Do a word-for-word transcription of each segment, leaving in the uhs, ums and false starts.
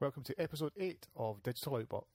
Welcome to episode eight of Digital Outbox.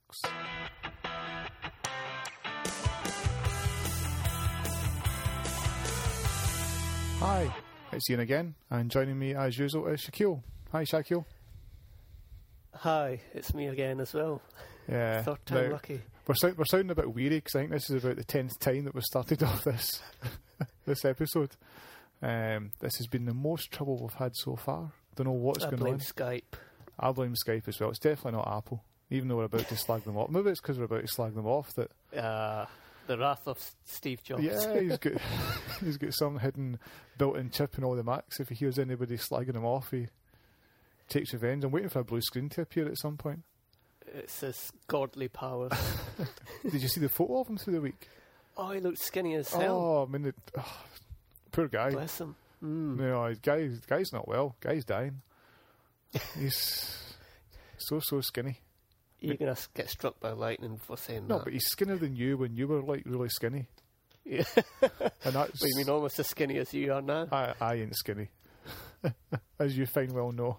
Hi, it's Ian again, and joining me as usual is Shaquille. Hi, Shaquille. Hi, it's me again as well. Yeah, third time now, lucky. We're, sound, we're sounding a bit weary because I think this is about the tenth time that we've started off this this episode. Um, this has been the most trouble we've had so far. Don't know what's I going blame on. Skype. I blame Skype as well. It's definitely not Apple, even though we're about to slag them off. Maybe it's because we're about to slag them off that. Uh, the wrath of Steve Jobs. Yeah, he's got he's got some hidden built-in chip in all the Macs. If he hears anybody slagging him off, he takes revenge. I'm waiting for a blue screen to appear at some point. It's his godly powers. Did you see the photo of him through the week? Oh, he looked skinny as hell. Oh, I mean, the, oh, poor guy. Bless him. Mm. No, guy, guy's not well. Guy's dying. He's so, so skinny. You're going to get struck by lightning for saying no, that. No, but he's skinnier than you when you were, like, really skinny. Yeah. And that's, well, you mean almost as skinny as you are now? I, I ain't skinny. As you fine well know.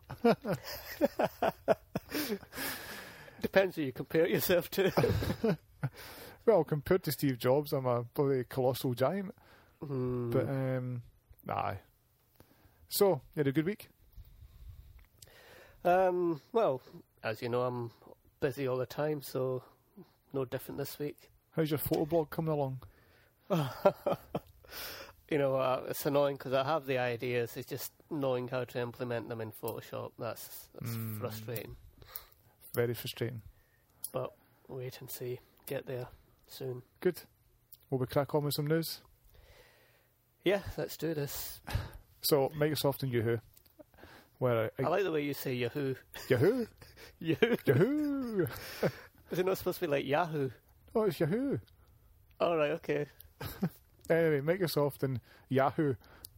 Depends who you compare yourself to. Well, compared to Steve Jobs, I'm a bloody colossal giant. Mm. But, um, nah. So, you had a good week? Um, well, as you know, I'm busy all the time, so no different this week. How's your photo blog coming along? You know, uh, it's annoying because I have the ideas. It's just knowing how to implement them in Photoshop. That's, that's mm. frustrating. Very frustrating. But wait and see. Get there soon. Good. Will we crack on with some news? Yeah, let's do this. So, Microsoft and Yahoo. Where I, I like the way you say Yahoo. Yahoo? Yahoo. Yahoo! Is it not supposed to be like Yahoo? Oh, it's Yahoo. All right, okay. Anyway, Microsoft and Yahoo.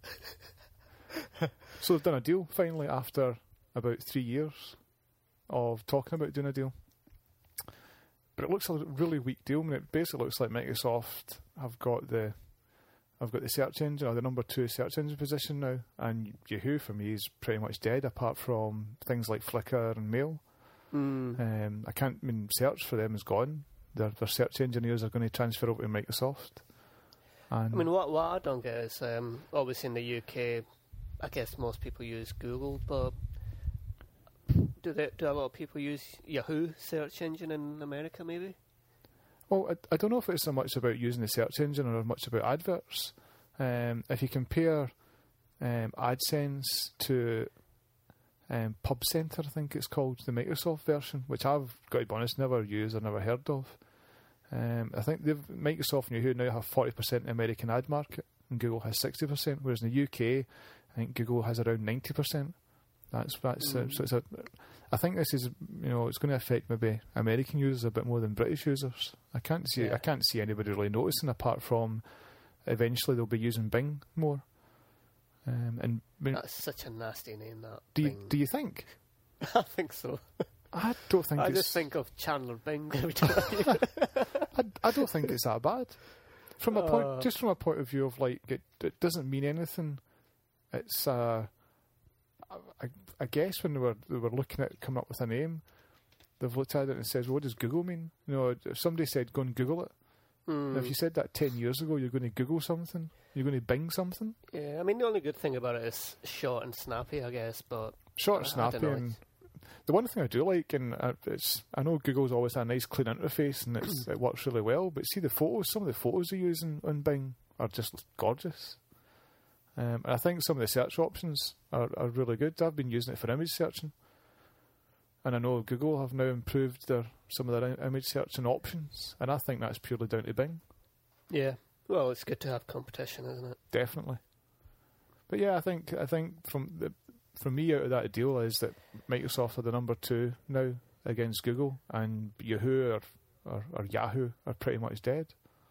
So they've done a deal, finally, after about three years of talking about doing a deal. But it looks a really weak deal. I mean, it basically looks like Microsoft have got the I've got the search engine, or the number two search engine position now, and Yahoo for me is pretty much dead, apart from things like Flickr and Mail. Mm. Um, I can't I mean search for them is gone. Their their search engineers are going to transfer over to Microsoft. And I mean, what what I don't get is um, obviously in the U K, I guess most people use Google, but do they, do a lot of people use Yahoo search engine in America? Maybe. Well, I, I don't know if it's so much about using the search engine or much about adverts. Um, if you compare um, AdSense to um, Pub Center, I think it's called, the Microsoft version, which I've got to be honest, never used or never heard of. Um, I think they've, Microsoft and Yahoo now have forty percent in the American ad market, and Google has sixty percent, whereas in the U K, I think Google has around ninety percent. That's that's mm. uh, so it's a. I think this is you know it's going to affect maybe American users a bit more than British users. I can't see yeah. I can't see anybody really noticing, apart from eventually they'll be using Bing more. Um, and I mean, that's such a nasty name. That do Bing. you, do you think? I think so. I don't think. I it's, just think of Chandler Bing every time. I, I don't think it's that bad. From a uh, point, just from a point of view of like it, it doesn't mean anything. It's uh. I, I guess when they were they were looking at coming up with a name, they've looked at it and says, well, "What does Google mean?" You know, if somebody said, "Go and Google it," mm. if you said that ten years ago, you're going to Google something, you're going to Bing something. Yeah, I mean, the only good thing about it is short and snappy, I guess. But short and I, snappy, I and the one thing I do like, and it's I know Google's always had a nice clean interface and it's, it works really well, but see the photos, some of the photos they use in, on Bing are just gorgeous. Um, and I think some of the search options are, are really good. I've been using it for image searching, and I know Google have now improved their some of their image searching options, and I think that's purely down to Bing. Yeah, well, it's good to have competition, isn't it? Definitely. But yeah, I think I think from the from me out of that deal is that Microsoft are the number two now against Google, and Yahoo or or, or Yahoo are pretty much dead.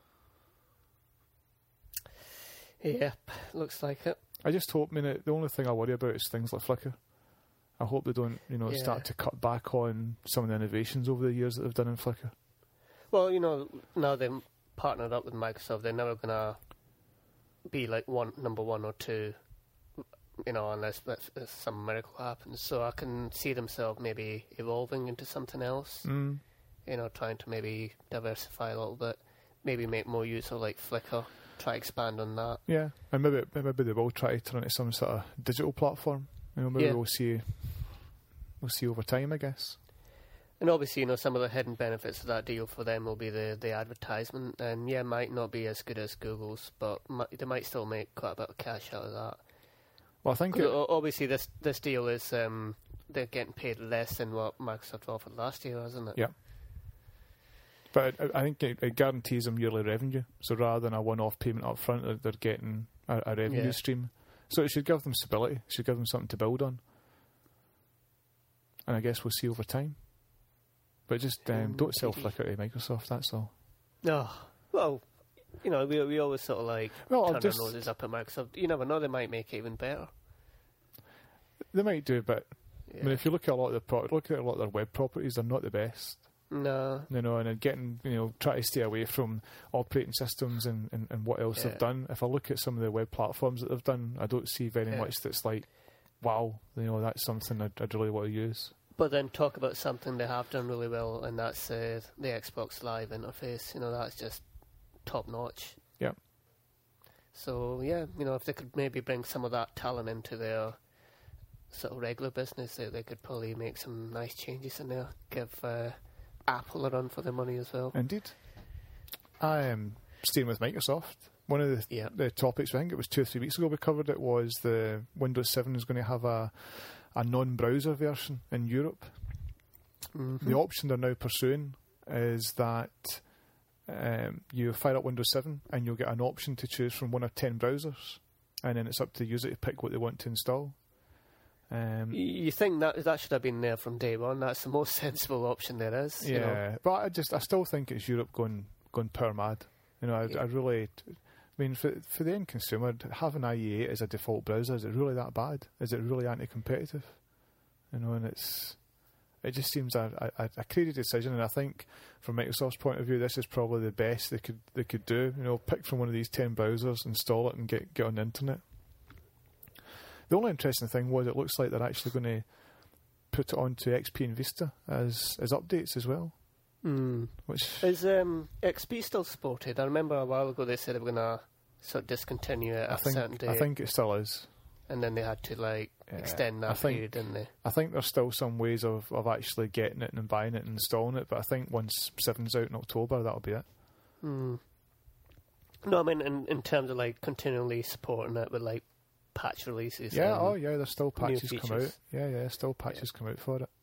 Yep, looks like it. I just hope, I mean, the only thing I worry about is things like Flickr. I hope they don't, you know, yeah. start to cut back on some of the innovations over the years that they've done in Flickr. Well, you know, now they've partnered up with Microsoft, they're never going to be like one number one or two you know, unless, unless some miracle happens. So I can see themselves maybe evolving into something else. Mm. You know, trying to maybe diversify a little bit, maybe make more use of like Flickr, try to expand on that. Yeah, and maybe maybe they will try to turn it into some sort of digital platform. You know, maybe Yeah. we'll see we'll see over time, I guess. And obviously, you know, some of the hidden benefits of that deal for them will be the, the advertisement, and yeah, might not be as good as Google's, but might, they might still make quite a bit of cash out of that. Well, I think 'Cause it, o- obviously this this deal is um, they're getting paid less than what Microsoft offered last year, isn't it? Yeah. But I, I think it, it guarantees them yearly revenue. So rather than a one-off payment up front, they're, they're getting a, a revenue Yeah. stream. So it should give them stability. It should give them something to build on. And I guess we'll see over time. But just um, Mm, don't sell maybe. Flickr to Microsoft, that's all. No, well, you know, we we always sort of like Well, I'll turn just- our noses up at Microsoft. You never know; they might make it even better. They might do, but Yeah. I mean, if you look at a lot of the pro- look at a lot of their web properties, they're not the best. No, You know, and then getting, you know, try to stay away from operating systems and, and, and what else Yeah. they've done. If I look at some of the web platforms that they've done, I don't see very Yeah. much that's like, wow, you know, that's something I'd, I'd really want to use. but then talk about something they have done really well, and that's uh, the Xbox Live interface. You know, that's just top notch. Yeah. So yeah, you know, if they could maybe bring some of that talent into their sort of regular business, they, they could probably make some nice changes in there. Give uh, Apple a run for their money as well. Indeed. I am staying with Microsoft. One of the, Yeah. the topics, I think it was two or three weeks ago we covered it, was the Windows seven is going to have a, a non-browser version in Europe. Mm-hmm. The option they're now pursuing is that um, you fire up Windows seven and you'll get an option to choose from one of ten browsers, and then it's up to the user to pick what they want to install. Um, You think that that should have been there from day one? That's the most sensible option there is. yeah, You know? but I just I still think it's Europe going going power mad. You know, I, Yeah. I really, I mean, for for the end consumer, having I E eight as a default browser, is it really that bad? Is it really anti-competitive? You know, and it's it just seems a, a, a crazy decision, and I think from Microsoft's point of view, this is probably the best they could they could do. You know, pick from one of these ten browsers, install it, and get get on the internet. The only interesting thing was it looks like they're actually going to put it onto X P and Vista as as updates as well. Mm. Which Is um, X P still supported? I remember a while ago they said they were going to sort of discontinue it I at a certain think date, I think it still is. and then they had to like Yeah, extend I that think- period, didn't they? I think there's still some ways of, of actually getting it and buying it and installing it, but I think once seven's out in October, that'll be it. Mm. No, I mean in, in terms of like continually supporting it with like patch releases. Yeah, and oh yeah, there's still new patches come out. features. Yeah, yeah, still patches come out for it.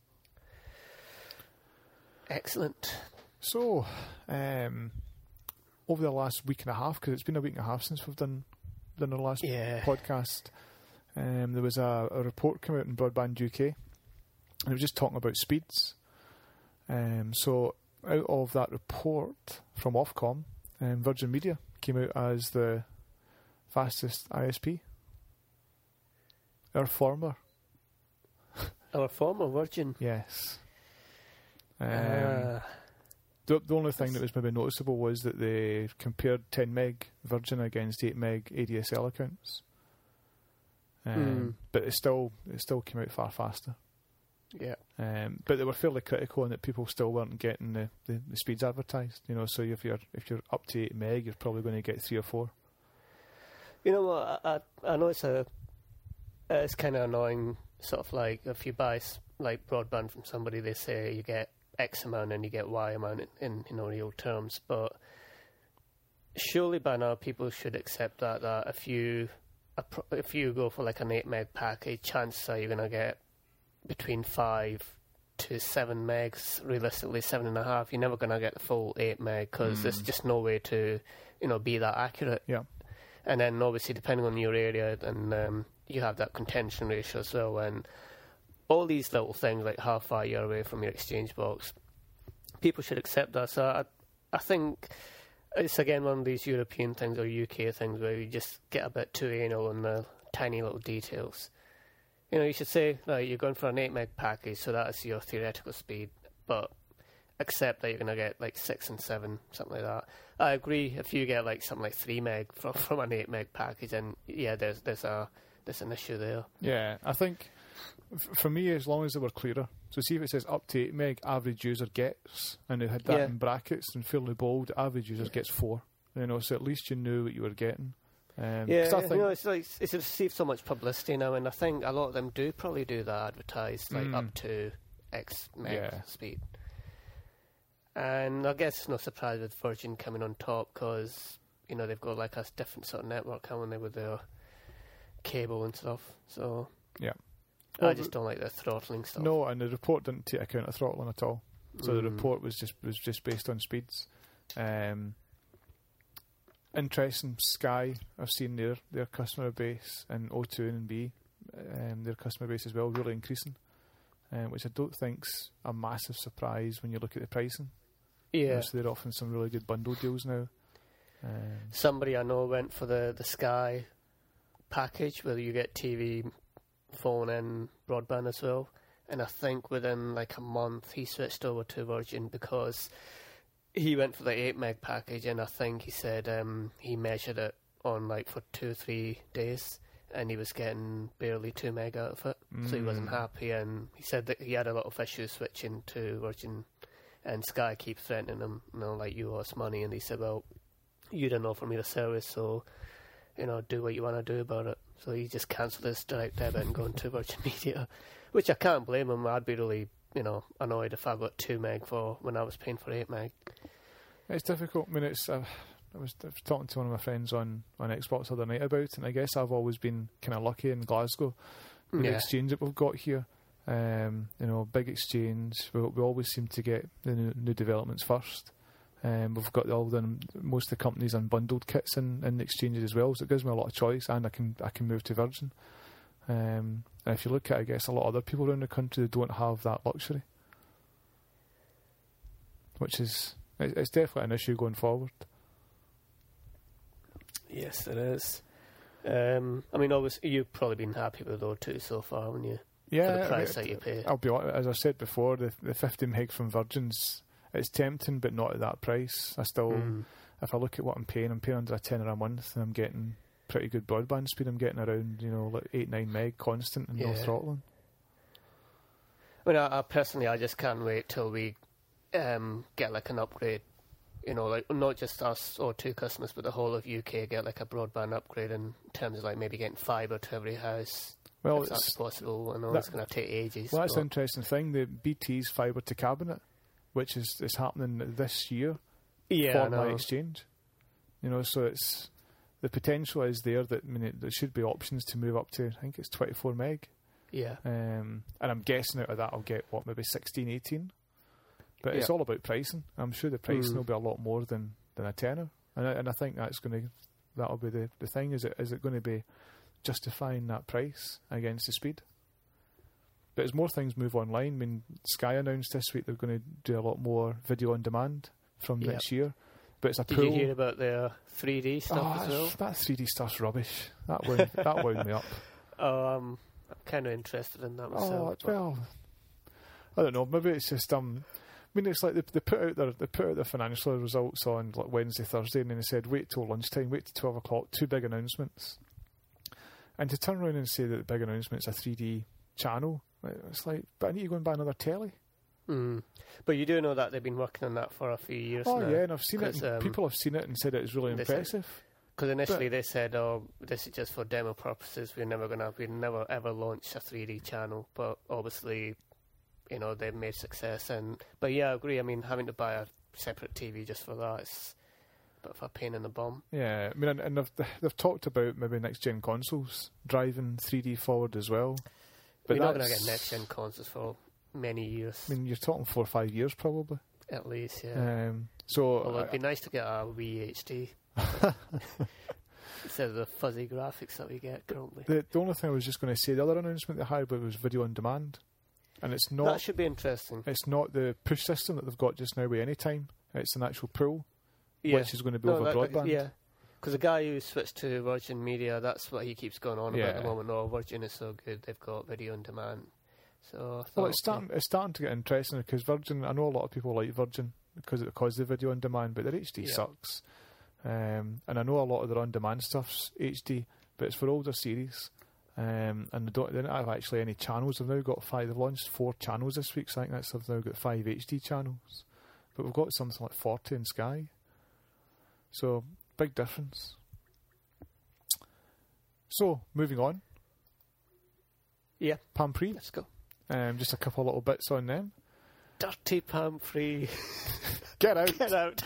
Excellent. So, um, over the last week and a half, because it's been a week and a half since we've done done our last Yeah. podcast, um, there was a, a report come out in Broadband U K, and it was just talking about speeds. Um, so, out of that report from Ofcom, um, Virgin Media came out as the fastest I S P. Our former, Our former Virgin. yes. Um, Uh, The, the only thing that was maybe noticeable was that they compared ten meg Virgin against eight meg A D S L accounts, um, Hmm. but it still it still came out far faster. yeah. Um, but they were fairly critical in that people still weren't getting the, the, the speeds advertised. You know, so if you're if you're up to eight meg, you're probably going to get three or four. You know what? I, I, I know it's a it's kind of annoying. Sort of like if you buy s- like broadband from somebody, they say you get X amount and you get Y amount in, in you know real terms. But surely by now people should accept that that if you appro- if you go for like an eight meg package, chances are you're gonna get between five to seven megs. Realistically, seven and a half. You're never gonna get the full eight meg because there's just no way to you know be that accurate. Yeah. And then obviously depending on your area, and um, you have that contention ratio as well. And all these little things like how far you're away from your exchange box, people should accept that. So I, I think it's again one of these European things or U K things where you just get a bit too anal on the tiny little details. You know, you should say like, you're going for an eight meg package, so that is your theoretical speed, but accept that you're going to get like six and seven, something like that. I agree. If you get like something like three meg from from an eight meg package, then yeah, there's there's a there's an issue there. Yeah, I think f- for me, as long as they were clearer. So see if it says up to eight meg, average user gets, and they had that Yeah. in brackets and fairly bold, average user gets four. You know, so at least you knew what you were getting. Um, 'cause Yeah, I think, you know, it's like it's received so much publicity now, and I think a lot of them do probably do that, advertise like Mm. up to X meg Yeah. speed. And I guess it's no surprise with Virgin coming on top because you know they've got like a different sort of network, haven't they, with their cable and stuff. So yeah. I Well, just don't like the throttling stuff. No, and the report didn't take account of throttling at all. So the Mm. report was just was just based on speeds. Um, interesting, Sky, I've seen their, their customer base, and O two and B, um, their customer base as well, really increasing, um, which I don't think's a massive surprise when you look at the pricing. Yeah. So they're offering some really good bundle deals now. Um, Somebody I know went for the, the Sky package where you get T V, phone and broadband as well. And I think within like a month he switched over to Virgin because he went for the eight meg package, and I think he said um, he measured it on like for two or three days and he was getting barely two meg out of it. So he wasn't Mm. happy, and he said that he had a lot of issues switching to Virgin, and Sky keeps threatening him, you know, like, you owe us money, and he said, well, you didn't offer me the service, so, you know, do what you want to do about it. So he just cancelled his direct debit and gone to Virgin Media, which I can't blame him. I'd be really, you know, annoyed if I got two meg for when I was paying for eight meg. It's difficult. I mean, it's. Uh, I, was, I was talking to one of my friends on, on Xbox the other night about it, and I guess I've always been kind of lucky in Glasgow with the Yeah. exchange that we've got here. Um, you know, big exchange. We, we always seem to get the new, new developments first. Um, we've got all the most of the companies unbundled kits in, in the exchanges as well, so it gives me a lot of choice, and I can I can move to Virgin. Um, and if you look at, I guess, a lot of other people around the country that don't have that luxury, which is it, it's definitely an issue going forward. Yes, it is. Um, I mean, obviously, you've probably been happy with O two so far, haven't you? Yeah, For the price I that you pay. I'll be honest, as I said before, the the fifty meg from Virgin's, it's tempting, but not at that price. I still, Mm. if I look at what I'm paying, I'm paying under a tenner a month, and I'm getting pretty good broadband speed. I'm getting around, you know, like eight nine meg constant and no Yeah. throttling. I mean, I, I personally, I just can't wait till we um, get like an upgrade. You know, like not just us or two customers, but the whole of U K get like a broadband upgrade in terms of like maybe getting fibre to every house. Well, if that's it's possible. I know that- it's going to take ages. well, that's the but- interesting thing. The B T's fibre to cabinet, which is is happening this year yeah, I for my know. exchange. You know, so it's the potential is there that I mean it, there should be options to move up to. I think it's twenty-four meg. Yeah, Um, and I'm guessing out of that I'll get, what, maybe sixteen, eighteen? But it's Yeah. all about pricing. I'm sure the pricing Mm. will be a lot more than, than a tenner. And I, and I think that's going to, that'll be the, the thing. Is it is it going to be justifying that price against the speed? But as more things move online, I mean, Sky announced this week they're going to do a lot more video on demand from Yep. next year. But it's a did pool. you hear about their three D stuff oh, as well? that's- that three D stuff's rubbish. That wound, that wound me up. Oh, um, I'm kind of interested in that Oh, myself. but- well, I don't know. Maybe it's just um. I mean, it's like they, they put out their they put out their financial results on like Wednesday, Thursday, and then they said wait till lunchtime, wait till twelve o'clock. Two big announcements, and to turn around and say that the big announcement's a three D channel, it's like, but I need to go and buy another telly. Mm. But you do know that they've been working on that for a few years Oh now. yeah, and I've seen it. 'cause, And um, people have seen it and said it is really they said- impressive. Because initially they said, "Oh, this is just for demo purposes. We're never gonna, we never ever launch a three D channel." But obviously, you know, they've made success. And but yeah, I agree. I mean, having to buy a separate T V just for that is a bit of a pain in the bum. Yeah, I mean, and, and they've they've talked about maybe next gen consoles driving three D forward as well. But We're not going to that's- get next gen consoles for many years, I mean, you're talking four or five years probably. at least. Yeah. Um, so Although it'd I- be nice to get a Wii H D instead of the fuzzy graphics that we get currently. The, the only thing I was just going to say, the other announcement they had was video on demand, and it's That not should be interesting. it's not the push system that they've got just now with Anytime. It's an actual pool, Yeah. which is going to be No, over that- that- broadband. Yeah, because the guy who switched to Virgin Media, that's what he keeps going on about at Yeah. the moment. Oh, Virgin is so good; they've got video on demand. So, I Well, thought, it's starting it's starting to get interesting because Virgin. I know a lot of people like Virgin because it because the video on demand, but their H D Yeah. sucks. Um, and I know a lot of their on demand stuff's H D, but it's for older series. Um, and they don't, they don't have actually any channels. They've now got five. They've launched four channels this week, so I think that's, they've now got five H D channels. But we've got something like forty in Sky. So, big difference. So, moving on. Yeah. Palm Pre. Let's go. Um, just a couple of little bits on them. Dirty Palm Pre. Get out. Get out.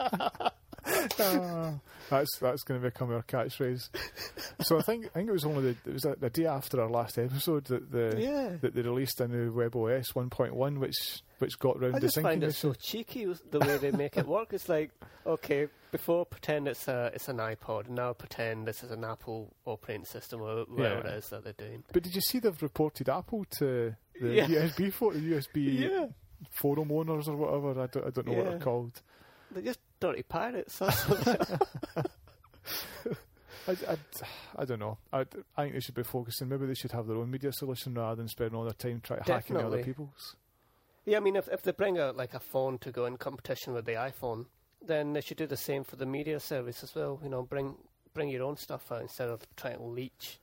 uh, that's that's going to become our catchphrase. So I think I think it was only the, it was the day after our last episode that the Yeah. that they released a new WebOS one point one, which which got round I the just syncing find it issue. so cheeky the way they make it work. It's like, okay, before pretend it's a it's an iPod, now pretend this is an Apple operating system or whatever Yeah. it is that they're doing. But did you see they've reported Apple to the Yeah. U S B for the U S B Yeah. forum owners or whatever? I don't I don't know what Yeah. they're called. They're just dirty pirates. That's what they are. I, I, I don't know. I, I think they should be focusing. Maybe they should have their own media solution rather than spending all their time trying to hack into other Definitely. people's. Yeah, I mean, if if they bring out like a phone to go in competition with the iPhone, then they should do the same for the media service as well. You know, bring bring your own stuff out instead of trying to leech.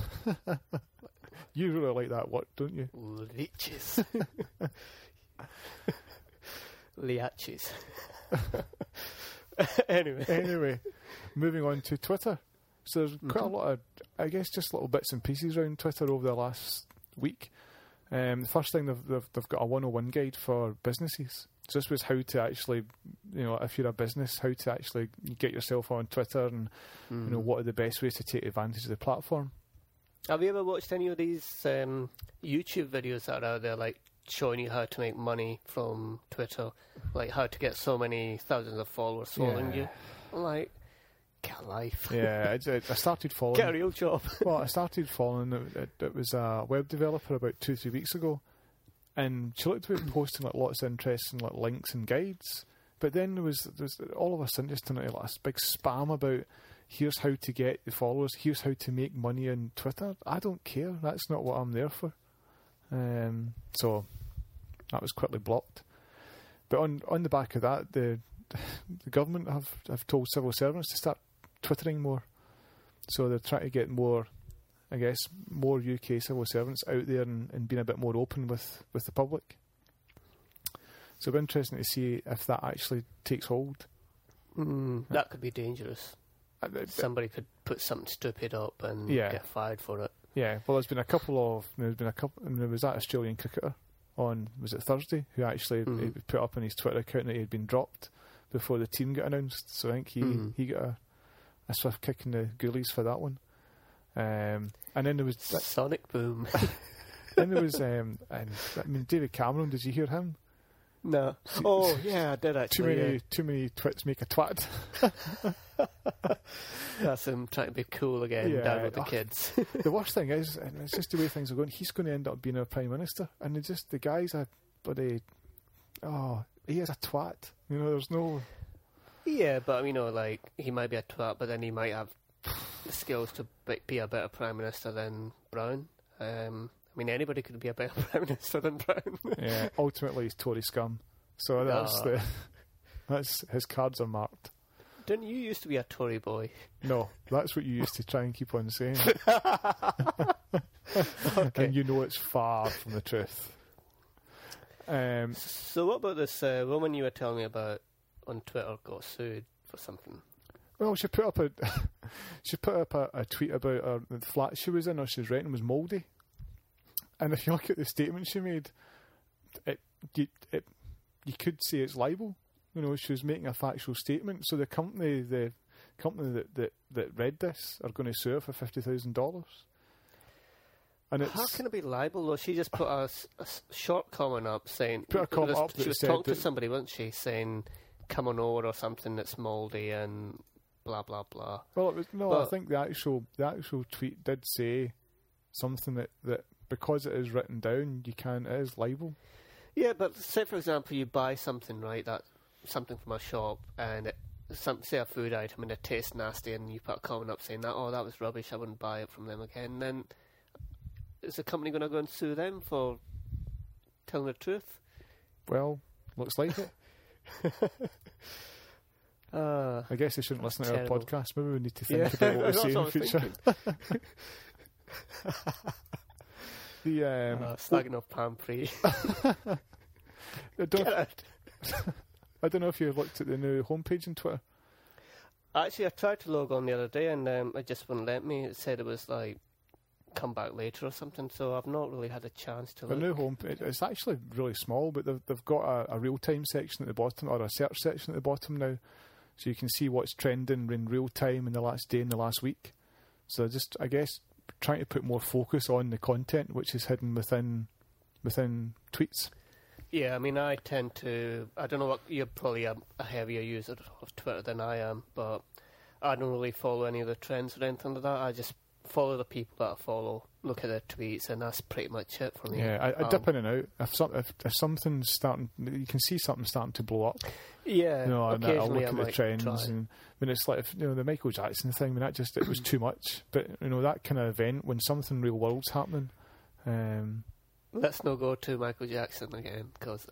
You really like that word, don't you? Leeches. Liaches. Anyway. Anyway, moving on to Twitter. So there's quite a Mhm. lot of, I guess, just little bits and pieces around Twitter over the last week. Um, the first thing, they've, they've, they've got a one oh one guide for businesses. So this was how to actually, you know, if you're a business, how to actually get yourself on Twitter and, Mm. you know, what are the best ways to take advantage of the platform. Have you ever watched any of these um, YouTube videos that are out there, like showing you how to make money from Twitter, like how to get so many thousands of followers following Yeah. you? I'm like, get a life. Yeah, I, I started following. Get a real job. Well, I started following. It, it, it was a web developer about two, three weeks ago, and she looked to be posting like lots of interesting like links and guides. But then there was, there was all of a sudden just like this big spam about here's how to get the followers, here's how to make money on Twitter. I don't care. That's not what I'm there for. Um, so that was quickly blocked. But on on the back of that, the the government have have told civil servants to start twittering more. So they're trying to get more, I guess, more U K civil servants out there and, and being a bit more open with, with the public. So it'll be interesting to see if that actually takes hold. Mm, that could be dangerous. Uh, th- Somebody could put something stupid up and Yeah. get fired for it. Yeah, well, there's been a couple of there's been a couple. I mean, there was that Australian cricketer on was it Thursday who actually Mhm. he put up on his Twitter account that he had been dropped before the team got announced. So I think he Mhm. he got a, a swift kick in the goalies for that one. Um, and then there was that, Sonic Boom. then there was um, and I mean David Cameron. Did you hear him? No. Oh, yeah, I did Too actually. many yeah. too many twits make a twat. That's him trying to be cool again, Yeah. down with the Oh. kids. The worst thing is, and it's just the way things are going. He's going to end up being our prime minister, and they just the guy's a bloody oh he is a twat. You know, there's no. Yeah, but you know, like he might be a twat, but then he might have the skills to be- be a better prime minister than Brown. Um, I mean, anybody could be a better prime minister than Brown. Yeah, ultimately he's Tory scum. So that's Ah. the that's his cards are marked. Didn't you used to be a Tory boy? No, that's what you used to try and keep on saying, Okay. and you know it's far from the truth. Um, So what about this uh, woman you were telling me about on Twitter got sued for something? well, she put up a she put up a, a tweet about her, the flat she was in or she was renting was mouldy, and if you look at the statement she made, it you, it you could say it's libel. You know, she was making a factual statement. So the company, the company that, that, that read this, are going to sue her for fifty thousand dollars. And it's How can it be libel? Though she just put a, s- a s- short comment up saying Put a comment was- up that she was said talking to that- somebody, wasn't she? Saying come on over or something that's mouldy and blah blah blah. well, it was, no, I But- think the actual the actual tweet did say something that, that because it is written down, you can it is libel. Yeah, but say for example you buy something, right? That something from a shop and it, some say a food item and it tastes nasty, and you put a comment up saying that oh that was rubbish, I wouldn't buy it from them again. Then is the company going to go and sue them for telling the truth? Well, looks like it. Uh, I guess they shouldn't listen to Terrible. our podcast. Maybe we need to think yeah, about what we that's say in what the I was future. thinking. the um, uh, slagging off Palm Pre. I don't, I don't know if you looked at the new homepage on Twitter. Actually, I tried to log on the other day and um, it just wouldn't let me. It said it was like, come back later or something, so I've not really had a chance to The look. new homepage, it's actually really small, but they've, they've got a, a real-time section at the bottom, or a search section at the bottom now, so you can see what's trending in real time in the last day and the last week. So just, I guess, trying to put more focus on the content which is hidden within within tweets. Yeah, I mean, I tend to... I don't know what... You're probably a, a heavier user of Twitter than I am, but I don't really follow any of the trends or anything like that. I just follow the people that I follow, look at their tweets, and that's pretty much it for me. Yeah, I, I um, dip in and out. If, some, if, if something's starting... You can see something starting to blow up. Yeah, You know, and I'll occasionally look I at the might trends, try. and when it's like, if, you know, the Michael Jackson thing, I mean, that just, it was too much. But, you know, that kind of event, when something real world's happening... Um, Let's not go to Michael Jackson again, because...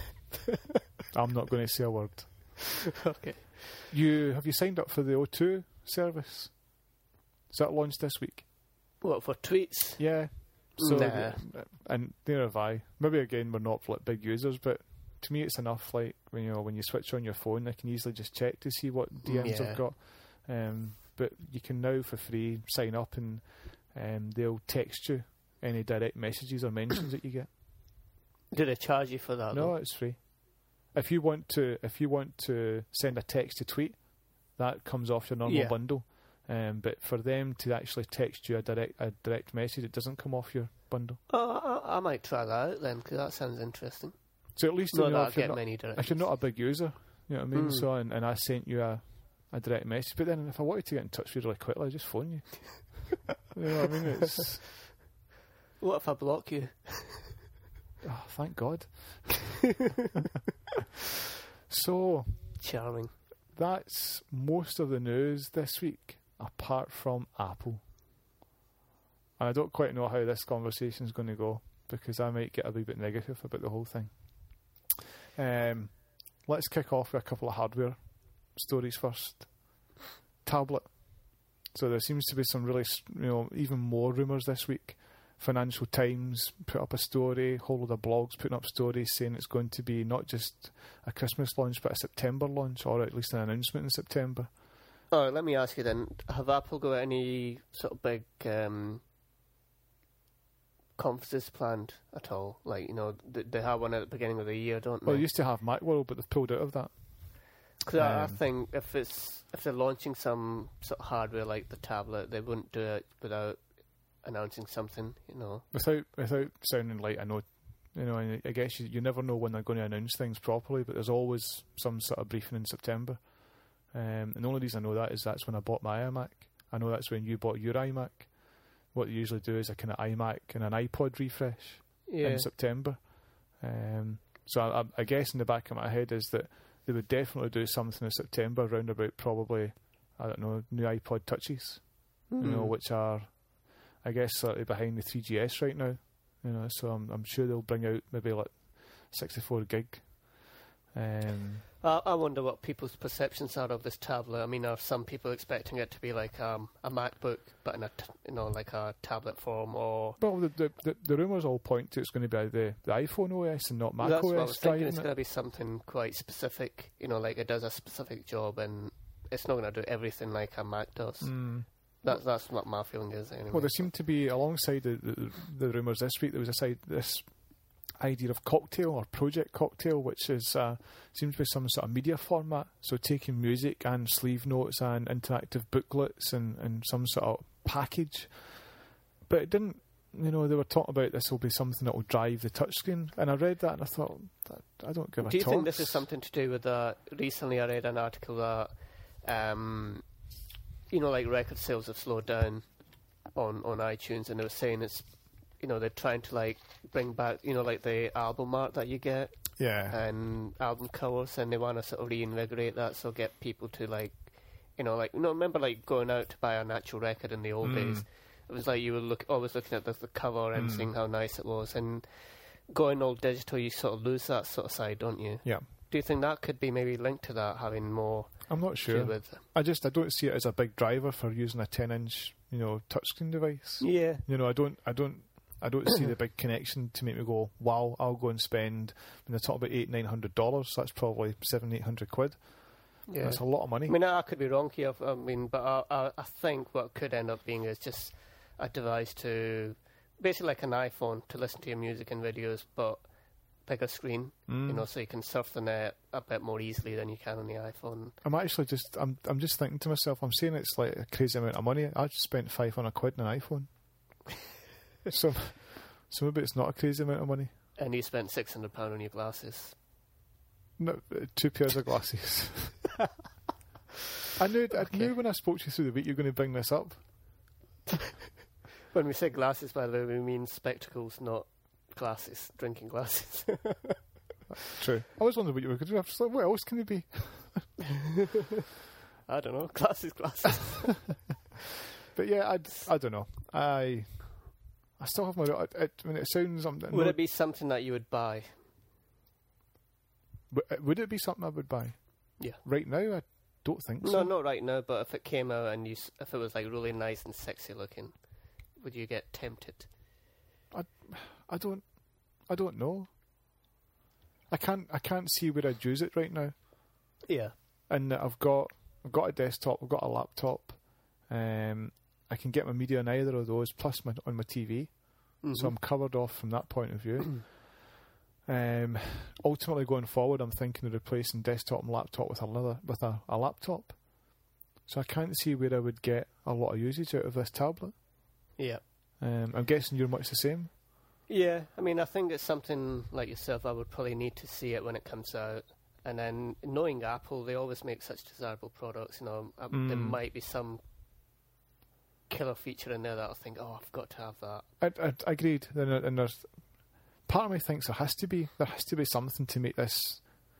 I'm not going to say a word. Okay. You have you signed up for the O two service? Is that launched this week? What, for tweets? Yeah. So Nah. and there have I. Maybe again we're not like big users, but to me it's enough. Like when you know when you switch on your phone, I can easily just check to see what D Ms Yeah. I've got. Um, but you can now for free sign up, and um, they'll text you any direct messages or mentions that you get. Do they charge you for that? No, though? it's free. If you want to, if you want to send a text to tweet, that comes off your normal Yeah. bundle. Um, but for them to actually text you a direct a direct message, it doesn't come off your bundle. Oh, I, I might try that out then, because that sounds interesting. So at least Not you know, that I if, you're get not, many directions. if you're not a big user, you know what I mean. Mm. So and, and I sent you a, a direct message, but then if I wanted to get in touch with you really quickly, I just phone you. You know what I mean? It's What if I block you? oh, thank God. So Charming. that's most of the news this week, apart from Apple. And I don't quite know how this conversation is going to go, because I might get a wee bit negative about the whole thing. Um, let's kick off with a couple of hardware stories first. Tablet. So there seems to be some really, s- you know, even more rumours this week. Financial Times put up a story, whole load of blogs putting up stories saying it's going to be not just a Christmas launch but a September launch, or at least an announcement in September. Oh, let me ask you then, have Apple got any sort of big um, conferences planned at all? Like, you know, they, they have one at the beginning of the year, don't Well, they? they used to have Macworld, but they've pulled out of that. Because I, I um, think if it's if they're launching some sort of hardware like the tablet, they wouldn't do it without announcing something, you know. Without without sounding like I know, you know, and I guess you, you never know when they're going to announce things properly, but there's always some sort of briefing in September. Um, and the only reason I know that is that's when I bought my iMac. I know that's when you bought your iMac. What they usually do is a kind of iMac and an iPod refresh Yeah. in September. Um, so I, I guess in the back of my head is that they would definitely do something in September, round about probably, I don't know, new iPod Touches, you know, Mm. which are, I guess, slightly behind the three G S right now. You know, so I'm, I'm sure they'll bring out maybe like sixty-four gig. Um, I, I wonder what people's perceptions are of this tablet. I mean, are some people expecting it to be like um, a MacBook, but in a t- you know like a tablet form, or well, the the, the, the rumours all point to it's going to be the, the iPhone O S and not Mac that's O what I S was thinking. driving It's it. going to be something quite specific. You know, like it does a specific job, and it's not going to do everything like a Mac does. Mm. That's that's what my feeling is. Anyway. Well, there seemed to be, alongside the, the, the rumours this week, there was a side, this idea of Cocktail, or Project Cocktail, which is uh, seems to be some sort of media format, so taking music and sleeve notes and interactive booklets and, and some sort of package. But it didn't, you know, they were talking about this will be something that will drive the touchscreen, and I read that and I thought, that, I don't give a Do you toss. think this is something to do with that? Recently, I read an article that, um, you know, like record sales have slowed down on, on iTunes, and they were saying it's, you know, they're trying to like bring back, you know, like the album art that you get Yeah. and album covers, and they want to sort of reinvigorate that, so get people to like, you know, like, you know, remember like going out to buy an actual record in the old Mm. days? It was like you were look, always looking at the, the cover and Mm. seeing how nice it was, and going all digital, you sort of lose that sort of side, don't you? Yeah. do you think that could be maybe linked to that, having more? I'm not sure. With I just I don't see it as a big driver for using a ten inch, you know, touchscreen device. Yeah. You know, I don't, I don't, I don't see the big connection to make me go, wow, I'll go and spend. When they talk about eight, nine hundred dollars, that's probably seven, eight hundred quid. Yeah. That's a lot of money. I mean, I could be wrong here. I mean, but I, I, I think what could end up being is just a device to, basically like an iPhone to listen to your music and videos, but bigger screen, Mm. you know, so you can surf the net a bit more easily than you can on the iPhone. I'm actually just, I'm, I'm just thinking to myself, I'm saying it's like a crazy amount of money. I just spent five hundred quid on an iPhone. so, so maybe it's not a crazy amount of money. And you spent six hundred pounds on your glasses. No, uh, two pairs of glasses. I knew, I Okay. knew when I spoke to you through the week you were going to bring this up. When we say glasses, by the way, we mean spectacles, not glasses, drinking glasses. True. I was wondering what you were going to do. I was like, what else can it be? I don't know, glasses, glasses. But yeah, I, I don't know. I I still have my. I, I mean, it sounds. Um, Would no, it be something that you would buy? w- Would it be something I would buy? Yeah. Right now, I don't think No, so. not right now, but if it came out and you, s- if it was like really nice and sexy looking, would you get tempted? I don't. I don't know. I can't. I can't see where I'd use it right now. Yeah. And I've got. I've got a desktop. I've got a laptop. Um, I can get my media on either of those, plus my on my T V. So I'm covered off from that point of view. um, ultimately, going forward, I'm thinking of replacing desktop and laptop with another with a, a laptop. So I can't see where I would get a lot of usage out of this tablet. Yeah. Um, I'm guessing you're much the same. Yeah, I mean, I think it's something like yourself. I would probably need to see it when it comes out, and then knowing Apple, they always make such desirable products. You know, uh, there Mm. might be some killer feature in there that I'll think, oh, I've got to have that. I, I, I agreed. And, there- and there's part of me thinks there has to be there has to be something to make this,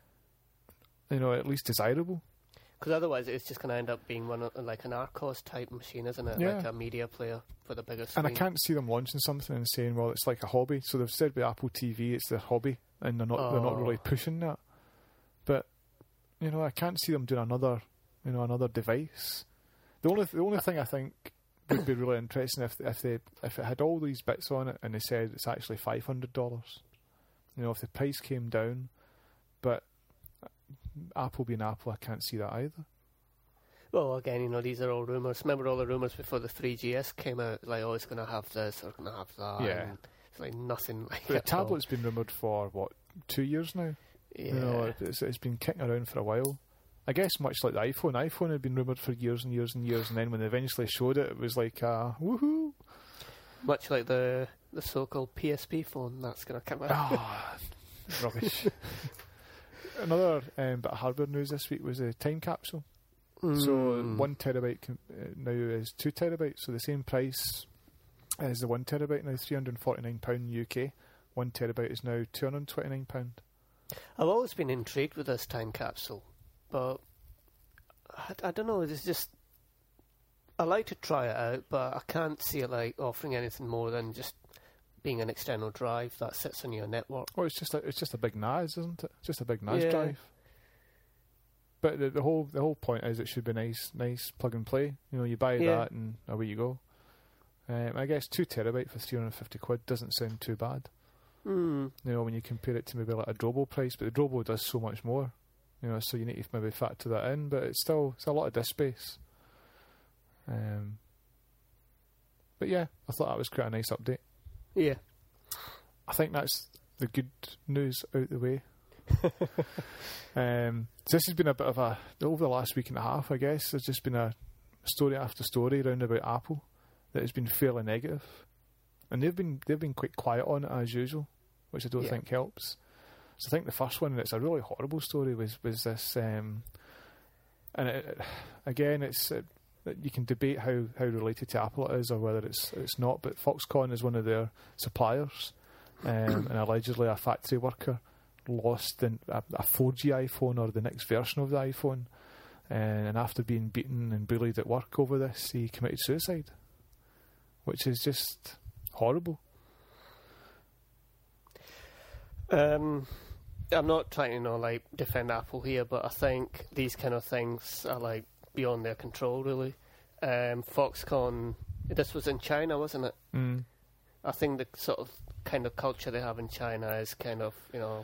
you know, at least desirable. Because otherwise, it's just going to end up being one of, like an Arcos type machine, isn't it? Yeah. Like a media player for the bigger screen. And I can't see them launching something and saying, well, it's like a hobby. So they've said with Apple T V, it's their hobby, and they're not they're not Oh. really pushing that. But you know, I can't see them doing another, you know, another device. The only the only thing I think would be really interesting if if they if it had all these bits on it and they said it's actually five hundred dollars. You know, if the price came down, but Apple being Apple, I can't see that either. Well, again, you know, these are all rumours. Remember all the rumours before the three G S came out? Like, oh, it's going to have this, or going to have that. Yeah. And it's like nothing like But the it at all. tablet's been rumoured for what, two years now? Yeah. You know, it's, it's been kicking around for a while. I guess much like the iPhone. iPhone had been rumoured for years and years and years, and then when they eventually showed it, it was like, uh, woohoo! Much like the the so-called P S P phone that's going to come out. Ah, rubbish. Another um, bit of hardware news this week was a time capsule. So Mm. one terabyte com- uh, now is two terabytes, so the same price as the one terabyte now, three hundred forty-nine pounds in the U K. One terabyte is now two hundred twenty-nine pounds. I've always been intrigued with this time capsule, but I, I don't know. It's just I like to try it out, but I can't see it like offering anything more than just being an external drive that sits on your network. Well, it's just a, it's just a big N A S, isn't it? Just a big N A S Yeah. drive. But the, the whole the whole point is it should be nice, nice plug and play. You know, you buy Yeah. that and away you go. Um, I guess two terabyte for three hundred fifty quid doesn't sound too bad. Mm. You know, when you compare it to maybe like a Drobo price, but the Drobo does so much more. You know, so you need to maybe factor that in. But it's still it's a lot of disk space. Um, but yeah, I thought that was quite a nice update. Yeah. I think that's the good news out the way. um, so this has been a bit of a over the last week and a half, I guess. There's just been a story after story around about Apple that has been fairly negative, and they've been they've been quite quiet on it as usual, which I don't Yeah. think helps. So I think the first one, and it's a really horrible story, was was this, um, and it, it, again, it's uh, you can debate how, how related to Apple it is or whether it's it's not. But Foxconn is one of their suppliers, um, and allegedly a factory worker lost an, a, a four G iPhone or the next version of the iPhone, and, and after being beaten and bullied at work over this, he committed suicide, which is just horrible. Um, I'm not trying to, you know, like, defend Apple here, but I think these kind of things are, like, beyond their control, really. Um, Foxconn, this was in China, wasn't it? Mm. I think the sort of kind of culture they have in China is kind of, you know,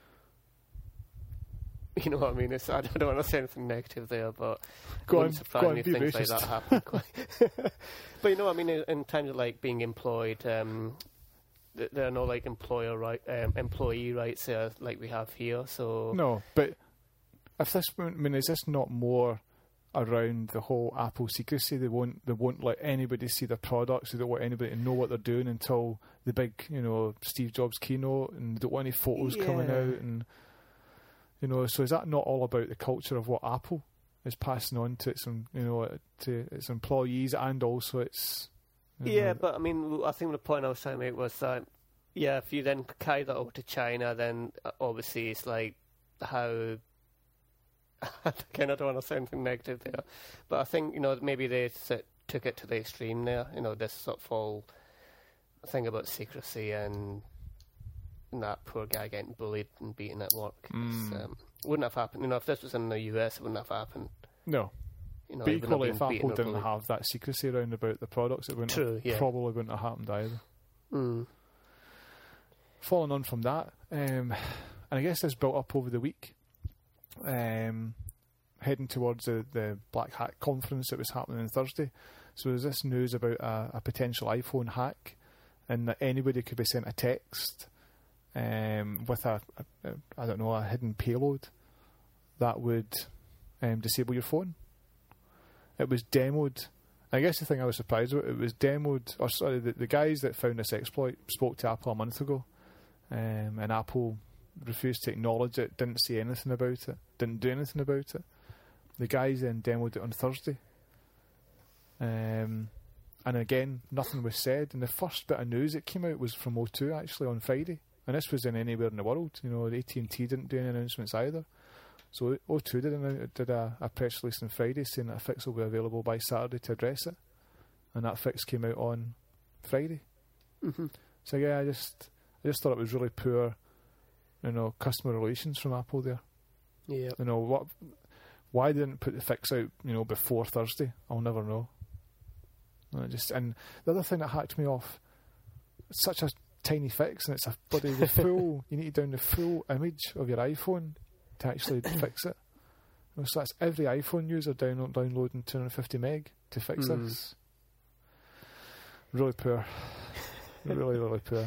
you know what I mean? It's, I don't want to say anything negative there, but Go it on, wouldn't surprise go on, me if be things racist. like that happen. Quite. But you know what I mean? In, in terms of, like, being employed, um, th- there are no, like, employer right, um, employee rights there like we have here. So No, but if this, I mean, is this not more around the whole Apple secrecy? They won't, they won't let anybody see their products. They don't want anybody to know what they're doing until the big, you know, Steve Jobs keynote, and they don't want any photos Yeah. coming out, and you know. So is that not all about the culture of what Apple is passing on to its, you know, to its employees and also its? You yeah, know, but I mean, I think the point I was trying to make was that, yeah, if you then carry that over to China, then uh, obviously it's like how. Again, I don't want to say anything negative there, but I think, you know, maybe they s- took it to the extreme there. You know, this sort of whole thing about secrecy and that poor guy getting bullied and beaten at work. It's, Mm. Um, wouldn't have happened. You know, if this was in the U S, it wouldn't have happened. no. You know, But he wouldn't have equally, been if Apple beaten or didn't bullied. have that secrecy around about the products, it wouldn't True, have, yeah. probably wouldn't have happened either. Mm. Following on from that, um, and I guess this built up over the week, um, heading towards the, the Black Hat conference that was happening on Thursday. So there's this news about a, a potential iPhone hack, and that anybody could be sent a text um, with a, a, a, I don't know, a hidden payload that would um, disable your phone. It was demoed. I guess the thing I was surprised about, it was demoed, or sorry, the, the guys that found this exploit spoke to Apple a month ago, um, and Apple refused to acknowledge it, didn't say anything about it, didn't do anything about it. The guys then demoed it on Thursday. Um, and again, nothing was said. And the first bit of news that came out was from O two actually on Friday. And this was in anywhere in the world. You know, A T and T didn't do any announcements either. So O two did, an, did a, a press release on Friday saying that a fix will be available by Saturday to address it. And that fix came out on Friday. Mm-hmm. So yeah, I just I just thought it was really poor, you know, customer relations from Apple there. Yeah. You know, what? Why they didn't put the fix out, you know, before Thursday, I'll never know. And, it just, and the other thing that hacked me off, it's such a tiny fix, and it's a bloody the full. You need to download the full image of your iPhone to actually fix it. You know, so that's every iPhone user download, downloading two hundred fifty meg to fix Mm. this. Really poor. really, really poor.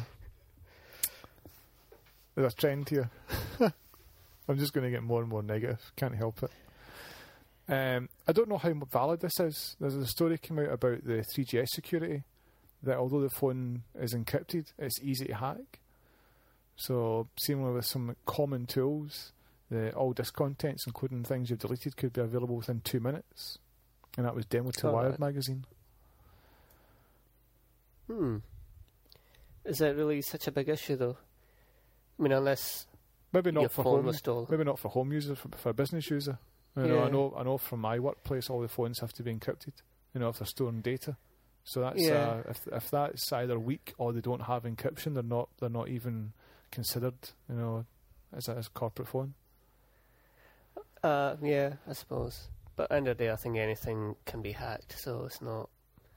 There's a trend here. I'm just going to get more and more negative. Can't help it. Um, I don't know how valid this is. There's a story came out about the three G S security, that although the phone is encrypted, it's easy to hack. So, similar with some common tools, the all disk contents, including things you've deleted, could be available within two minutes. And that was demoed to Oh, Wired right. magazine. Hmm. Is that really such a big issue, though? I mean, unless Maybe your not for phone home. was stolen. Maybe not for home users, for, for a business user. You know, I Yeah. know, I know from my workplace, all the phones have to be encrypted. You know, if they're storing data. So that's Yeah. uh, if if that's either weak or they don't have encryption, they're not they're not even considered. You know, as a, as a corporate phone. Uh, yeah, I suppose. But at the end of the day, I think anything can be hacked, so it's not.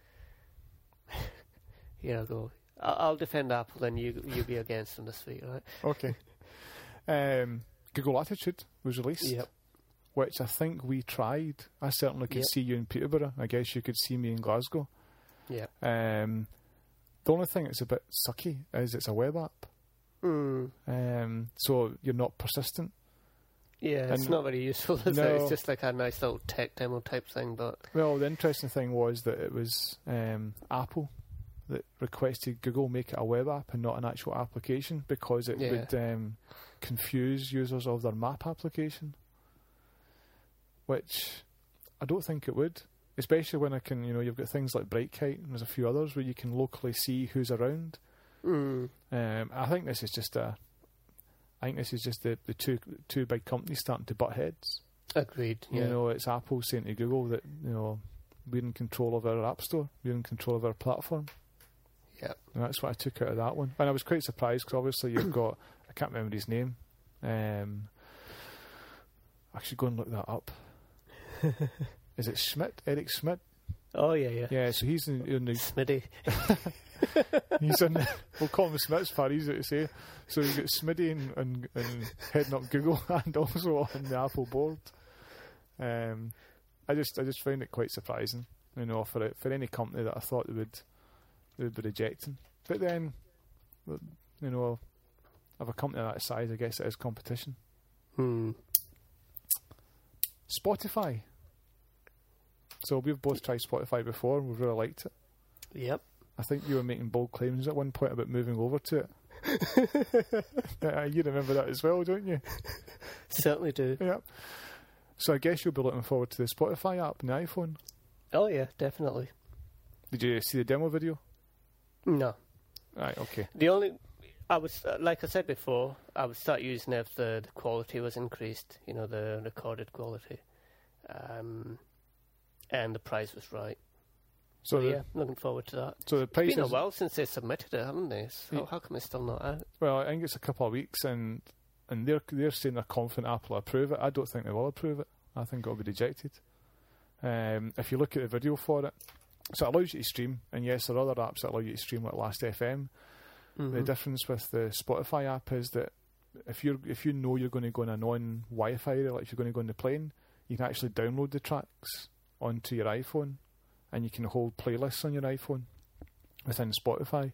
Here I go. I'll, I'll defend Apple, and you you be against them this week, right? Okay. um, Google Latitude was released. Yep. Which I think we tried. I certainly could Yep. see you in Peterborough. I guess you could see me in Glasgow. Yeah. Um, the only thing that's a bit sucky is it's a web app. Mm. Um, so you're not persistent. Yeah, it's And- not very useful, is it? No. It's just like a nice little tech demo type thing, but Well, the interesting thing was that it was um, Apple that requested Google make it a web app and not an actual application because it Yeah. would um, confuse users of their map application, which I don't think it would. Especially when I can, you know, you've got things like Brightkite and there's a few others where you can locally see who's around. mm. Um, I think this is just a, I think this is just the, the two two big companies starting to butt heads. Agreed. Yeah. You know, it's Apple saying to Google that, you know, we're in control of our app store, we're in control of our platform. Yeah. And that's what I took out of that one. And I was quite surprised because obviously you've got, I can't remember his name, Um, I should go and look that up. Is it Schmidt? Eric Schmidt? Oh yeah, yeah. Yeah, so he's in, in the Smitty. he's in. We'll call him Schmidt. It's far easier to say. So you've got Smitty and, and, and heading up Google, and also on the Apple board. Um, I just I just found it quite surprising, you know, for it, for any company that I thought they would they would be rejecting. But then, you know, of a company that size, I guess it is competition. Hmm. Spotify. So we've both tried Spotify before and we've really liked it. Yep. I think you were making bold claims at one point about moving over to it. uh, you remember that as well, don't you? Certainly do. Yeah. So I guess you'll be looking forward to the Spotify app on the iPhone. Oh yeah, definitely. Did you see the demo video? No. Right, okay. The only, I was uh, like I said before, I would start using it if the, the quality was increased. You know, the recorded quality, um, and the price was right. So So the, yeah, looking forward to that. so the price It's been a is, while since they submitted it, haven't they? So Yeah. how come it's still not out? well, I think it's a couple of weeks, and and they're they're saying they're confident Apple will approve it. I don't think they will approve it. I think it'll be rejected. Um, if you look at the video for it, so it allows you to stream, and yes, there are other apps that allow you to stream like Last F M. Mm-hmm. The difference with the Spotify app is that if you if you know you're going to go in a non-Wi-Fi area, like if you're going to go on the plane, you can actually download the tracks onto your iPhone, and you can hold playlists on your iPhone within Spotify.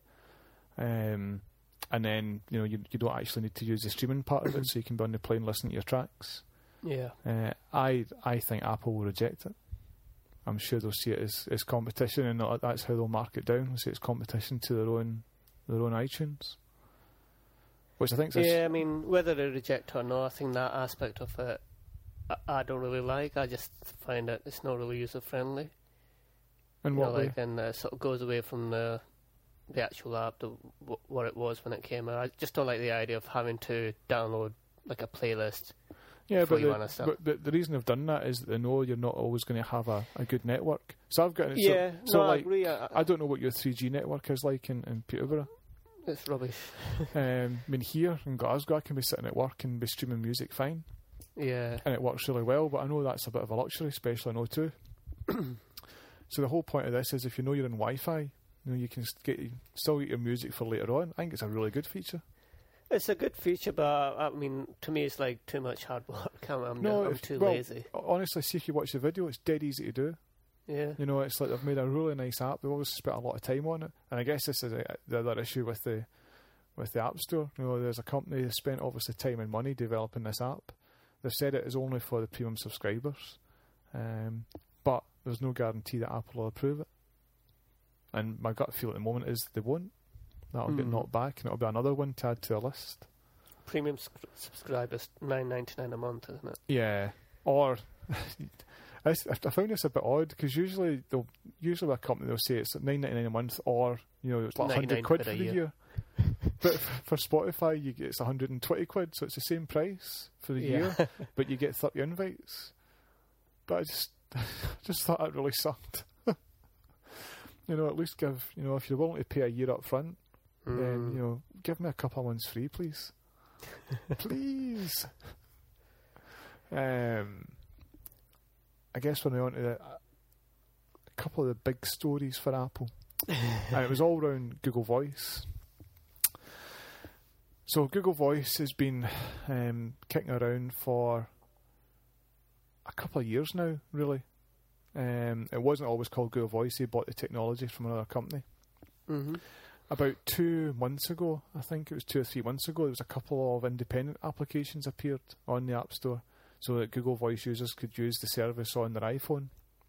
Um, and then you know you you don't actually need to use the streaming part of it, so you can be on the plane listening to your tracks. Yeah. Uh, I I think Apple will reject it. I'm sure they'll see it as, as competition, and not- that's how they'll mark it down. They'll see it's competition to their own their own iTunes, which I think is Yeah, I mean, whether they reject or not, I think that aspect of it, I, I don't really like. I just find that it's not really user friendly. in You what know, way? like, and uh, sort of goes away from the the actual app, the, w- what it was when it came out. I just don't like the idea of having to download like a playlist. Yeah, before but you the, wanna start. but the the reason they've done that is that they know you're not always going to have a, a good network. So I've got Yeah, so, so no, I like agree. I, I don't know what your three G network is like in, in Peterborough. it's rubbish. um, I mean, here in Glasgow, I can be sitting at work and be streaming music fine, Yeah. and it works really well. But I know that's a bit of a luxury, especially on O two. So the whole point of this is, if you know you're in Wi-Fi, you know you can s- get still get your music for later on. I think it's a really good feature. It's a good feature, but I mean, to me, it's like too much hard work. I'm, I'm, No, I'm if- too well, lazy. Honestly, see if you watch the video, it's dead easy to do. Yeah. You know, it's like they've made a really nice app. They've obviously spent a lot of time on it, and I guess this is a, the other issue with the with the App Store. You know, there's a company that spent obviously time and money developing this app. They've said it is only for the premium subscribers, um, but there's no guarantee that Apple will approve it. And my gut feel at the moment is they won't. That'll get Hmm. knocked back, and it'll be another one to add to the list. Premium sc- subscribers, nine ninety nine a month, isn't it? Yeah, or I, s- I found this a bit odd because usually they'll usually with a company they'll say it's nine ninety nine a month, or you know it's like hundred ninety-nine quid quid for a the year. year. But f- for Spotify, you get it's one hundred and twenty quid, so it's the same price for the Yeah. year, but you get thirty invites. But I just just thought that really sucked. You know, at least give you know if you're willing to pay a year up front, then Mm. you know give me a couple of months free, please, please. Um, I guess we're now on to the, a couple of the big stories for Apple, and it was all around Google Voice. So Google Voice has been um, kicking around for a couple of years now, really. Um, it wasn't always called Google Voice. They bought the technology from another company. Mm-hmm. About two months ago, I think it was two or three months ago, there was a couple of independent applications appeared on the App Store so that Google Voice users could use the service on their iPhone.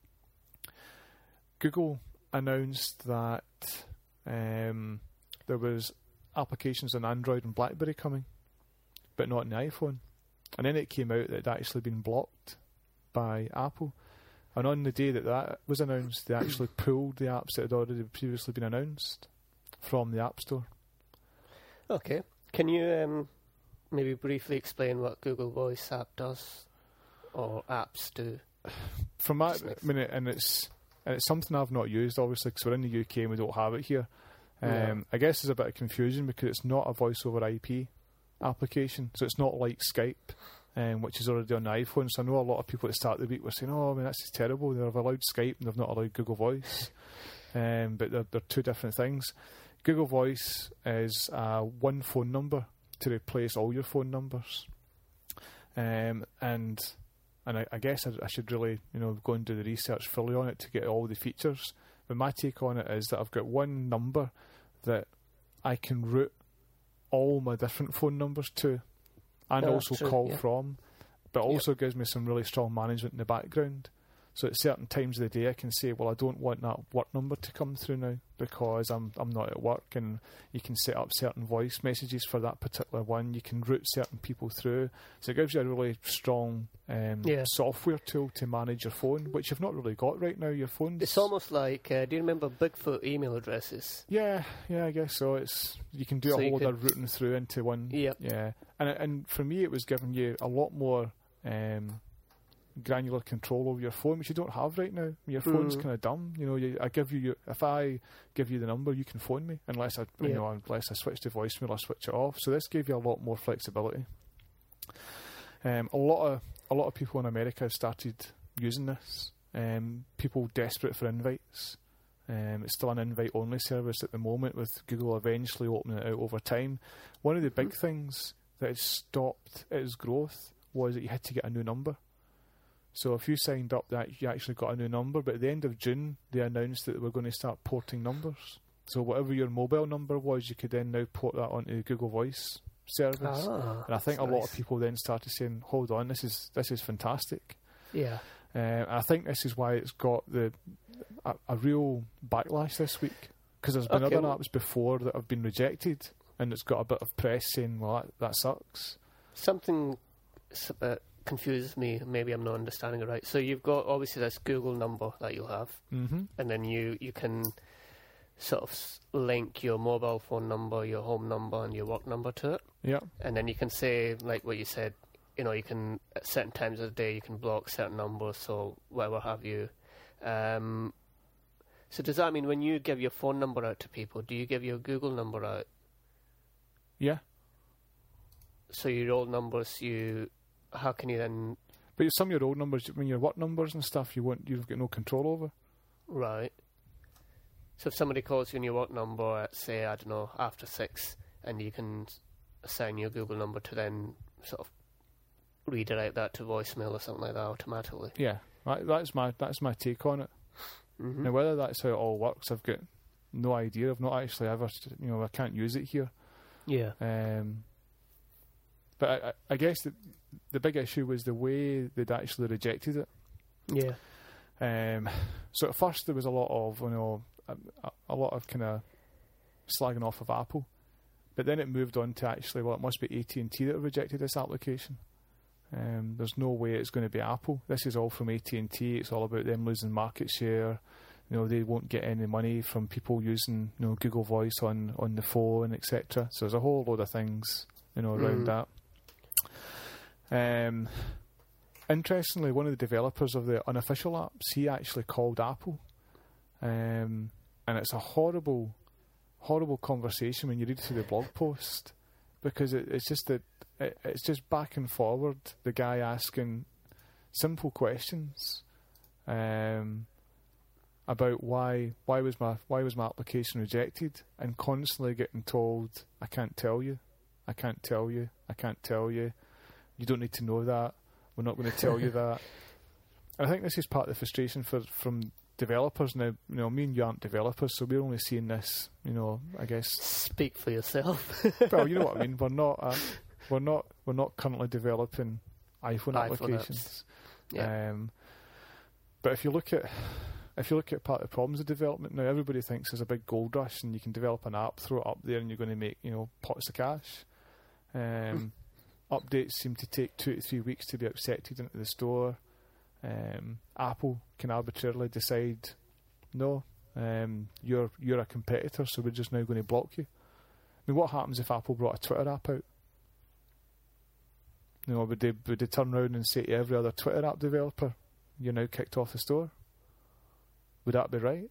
Google announced that um, there was applications on Android and BlackBerry coming, but not on the iPhone. And then it came out that it had actually been blocked by Apple. And on the day that that was announced, they actually pulled the apps that had already previously been announced from the App Store. Okay. Can you um, maybe briefly explain what Google Voice app does, or apps do? From my, Just next- I mean, it- and it's and it's something I've not used, obviously, because we're in the U K and we don't have it here. Um, Yeah. I guess there's a bit of confusion because it's not a voice over I P application, so it's not like Skype, um, which is already on the iPhone. So I know a lot of people at the start of the week were saying, "Oh, I mean, this is terrible. They've allowed Skype and they've not allowed Google Voice," um, but they're, they're two different things. Google Voice is uh, one phone number to replace all your phone numbers, um, and and I, I guess I, I should really, you know, go and do the research fully on it to get all the features. But my take on it is that I've got one number that I can route all my different phone numbers to, and Yeah, also true, call yeah. from, but also gives me some really strong management in the background. So at certain times of the day I can say, well, I don't want that work number to come through now because I'm I'm not at work, and you can set up certain voice messages for that particular one. You can route certain people through. So it gives you a really strong um, Yeah. software tool to manage your phone, which you've not really got right now. Your phone's... It's almost like, uh, do you remember Bigfoot email addresses? Yeah, yeah, I guess so. It's you can do So a you whole lot could- of routing through into one. Yep. Yeah, and and for me, it was giving you a lot more um, granular control over your phone, which you don't have right now. Your phone's Mm. kind of dumb. You know, you, I give you your, if I give you the number, you can phone me unless I, you Yeah. know, unless I switch to voicemail or switch it off. So this gave you a lot more flexibility. Um, a lot of a lot of people in America have started using this. Um, people desperate for invites. Um, it's still an invite-only service at the moment, with Google eventually opening it out over time. One of the big things that has stopped its growth was that you had to get a new number. So if you signed up, that you actually got a new number. But at the end of June, they announced that they were going to start porting numbers. So whatever your mobile number was, you could then now port that onto the Google Voice service. Ah, and I think a that's lot nice. of people then started saying, "Hold on, this is this is fantastic." Yeah. Uh, and I think this is why it's got the a, a real backlash this week, because there's been Okay, other well- apps before that have been rejected, and it's got a bit of press saying, "Well, that, that sucks." Something s- uh, confuses me. Maybe I'm not understanding it right. So you've got obviously this Google number that you'll have, Mm-hmm. and then you you can sort of s- link your mobile phone number, your home number, and your work number to it, Yeah. and then you can say, like what you said, you know, you can at certain times of the day you can block certain numbers, so whatever have you. Um, so does that mean when you give your phone number out to people, do you give your Google number out? Yeah. So your old numbers, you how can you then But some of your old numbers, I mean, your work numbers and stuff, you won't, you've got no control over. right? So if somebody calls you on your work number at, say, I don't know, after six, and you can s- assign your Google number to then sort of redirect that to voicemail or something like that automatically. Yeah. That, that's my that's my take on it. Mm-hmm. Now, whether that's how it all works, I've got no idea. I've not actually ever, you know, I can't use it here. Yeah. Um, but I, I, I guess the, the big issue was the way they'd actually rejected it. Yeah. Um, so at first there was a lot of, you know, a, a lot of kind of slagging off of Apple, but then it moved on to actually, well, it must be A T and T that have rejected this application. Um, there's no way it's going to be Apple. This is all from A T and T. It's all about them losing market share. You know, they won't get any money from people using, you know, Google Voice on, on the phone, et cetera. So there's a whole load of things, you know, around Mm. that. Um, interestingly, one of the developers of the unofficial apps, he actually called Apple. Um, and it's a horrible, horrible conversation when you read through the blog post, because it, it's just that it, it's just back and forward. The guy asking simple questions um, about why why was my why was my application rejected, and constantly getting told, "I can't tell you, I can't tell you, I can't tell you. You don't need to know that. We're not going to tell you that." And I think this is part of the frustration for from developers now. You know, me and you aren't developers, so we're only seeing this. You know, I guess. Speak for yourself. Well, you know what I mean. We're not. Uh, we're not. We're not currently developing iPhone, iPhone applications. Yeah. Um, but if you look at if you look at part of the problems of development now, everybody thinks there's a big gold rush and you can develop an app, throw it up there, and you're going to make, you know, pots of cash. Um, updates seem to take two to three weeks to be accepted into the store. Um, Apple can arbitrarily decide, no, um, you're you're a competitor, so we're just now going to block you. I mean, what happens if Apple brought a Twitter app out? You know, would they would they turn around and say to every other Twitter app developer, "You're now kicked off the store"? Would that be right?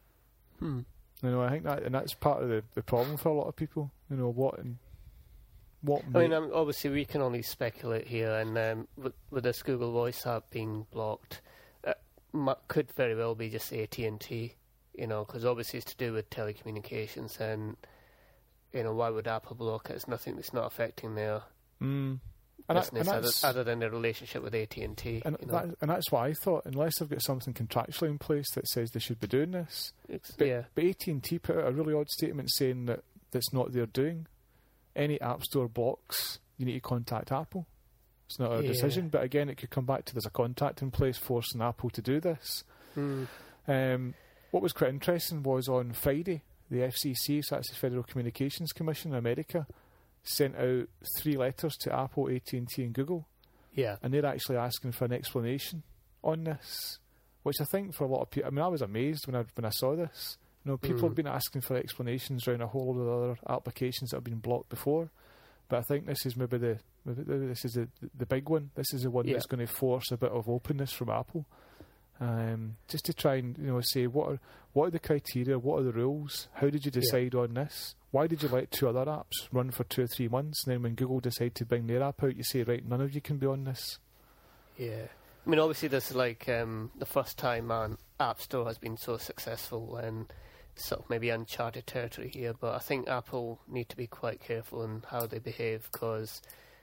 Hmm. You know, I think that, and that's part of the, the problem for a lot of people. You know, what in, what? I mean, um, obviously we can only speculate here, and um, with, with this Google Voice app being blocked, uh, m- could very well be just A T and T. You know, because obviously it's to do with telecommunications, and you know, why would Apple block it? It's nothing. It's not affecting their mm. and business that, and other, other than their relationship with A T and T. And, you know? that, and that's what I thought. Unless they've got something contractually in place that says they should be doing this, It's, but, yeah. but A T and T put out a really odd statement saying that that's not their doing. Any App Store blocks, you need to contact Apple. It's not our Yeah. decision, but again, it could come back to there's a contract in place forcing Apple to do this. Mm. Um, what was quite interesting was on Friday, the F C C, so that's the Federal Communications Commission in America, sent out three letters to Apple, A T and T and Google, Yeah. and they're actually asking for an explanation on this, which I think for a lot of people, I mean, I was amazed when I when I saw this. You know, people Mm. have been asking for explanations around a whole lot of other applications that have been blocked before, but I think this is maybe the maybe this is the the big one. This is the one Yeah. that's going to force a bit of openness from Apple, um, just to try and you know say what are what are the criteria, what are the rules, how did you decide on this? Why did you let two other apps run for two or three months, and then when Google decide to bring their app out, you say right, none of you can be on this? Yeah. I mean, obviously, this is like um, the first time an App Store has been so successful, and sort of maybe uncharted territory here. But I think Apple need to be quite careful in how they behave, because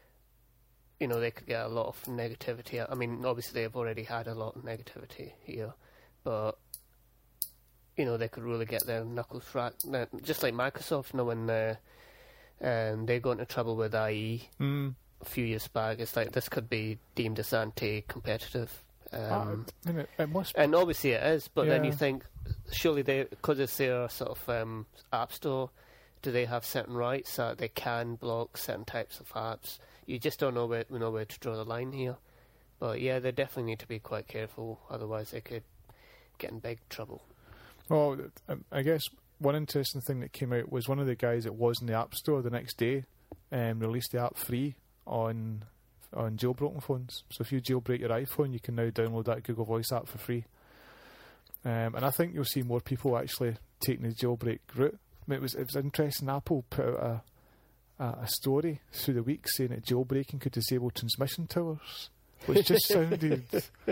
you know they could get a lot of negativity. I mean, obviously they've already had a lot of negativity here, but you know they could really get their knuckles cracked. Just like Microsoft, you know, when uh, um, they got into trouble with I E. Mm. A few years back, it's like this could be deemed as anti-competitive, um, I mean, it, it must. and obviously it is. But then you Yeah. think, surely they, because it's their sort of um, app store, do they have certain rights that they can block certain types of apps? You just don't know where we know where to draw the line here. But yeah, they definitely need to be quite careful, otherwise they could get in big trouble. Well, um, I guess one interesting thing that came out was one of the guys that was in the App Store the next day um, released the app free on on jailbroken phones. So if you jailbreak your iPhone, you can now download that Google Voice app for free. Um, and I think you'll see more people actually taking the jailbreak route. I mean, it was it was interesting. Apple put out a, a a story through the week saying that jailbreaking could disable transmission towers, which just sounded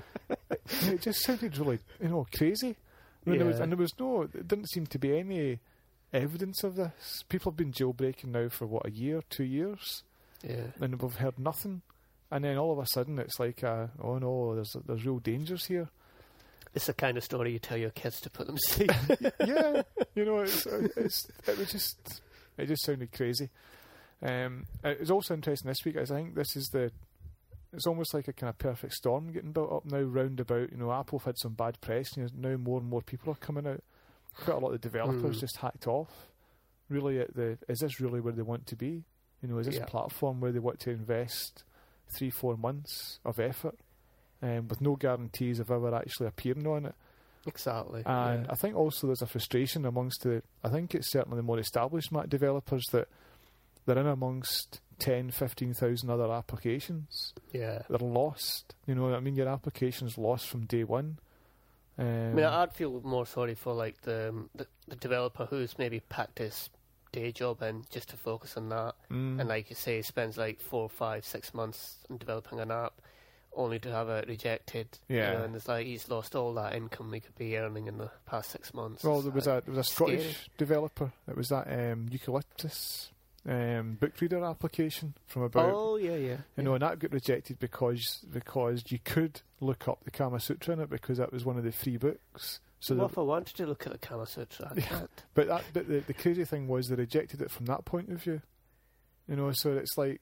it just sounded really you know crazy. I mean, there was, Yeah. and there was no, there didn't seem to be any evidence of this. People have been jailbreaking now for what, a year, two years, Yeah. and we've heard nothing. And then all of a sudden, it's like, uh, oh no, there's there's real dangers here. It's the kind of story you tell your kids to put them to sleep. Yeah, you know, it's, it's it was just it just sounded crazy. Um, it was also interesting this week, as I think this is the. It's almost like a kind of perfect storm getting built up now, round about. You know, Apple have had some bad press, and you know, now more and more people are coming out. Quite a lot of developers Mm. just hacked off. Really, at the is this really where they want to be? You know, is this Yeah. a platform where they want to invest three, four months of effort, um, with no guarantees of ever actually appearing on it? Exactly. And yeah. I think also there's a frustration amongst the, I think it's certainly the more established Mac developers that they're in amongst ten, fifteen thousand other applications. yeah. They're lost. You know, I mean, your application's lost from day one. Um, I mean, I'd feel more sorry for like the, um, the the developer who's maybe packed his day job in just to focus on that, mm, and like you say, spends like four, five, six months in developing an app, only to have it rejected. Yeah. You know, and it's like he's lost all that income he could be earning in the past six months. well, It's there was like- a there was a scary. Scottish developer. It was that um, Eucalyptus um, book reader application from about. Oh yeah, yeah. You know, and that got rejected because because you could look up the Kama Sutra in it because that was one of the free books. So Well, the- if I wanted to look at the Kama Sutra, I Yeah. can't. But that, but the, the crazy thing was they rejected it from that point of view. You know, so it's like,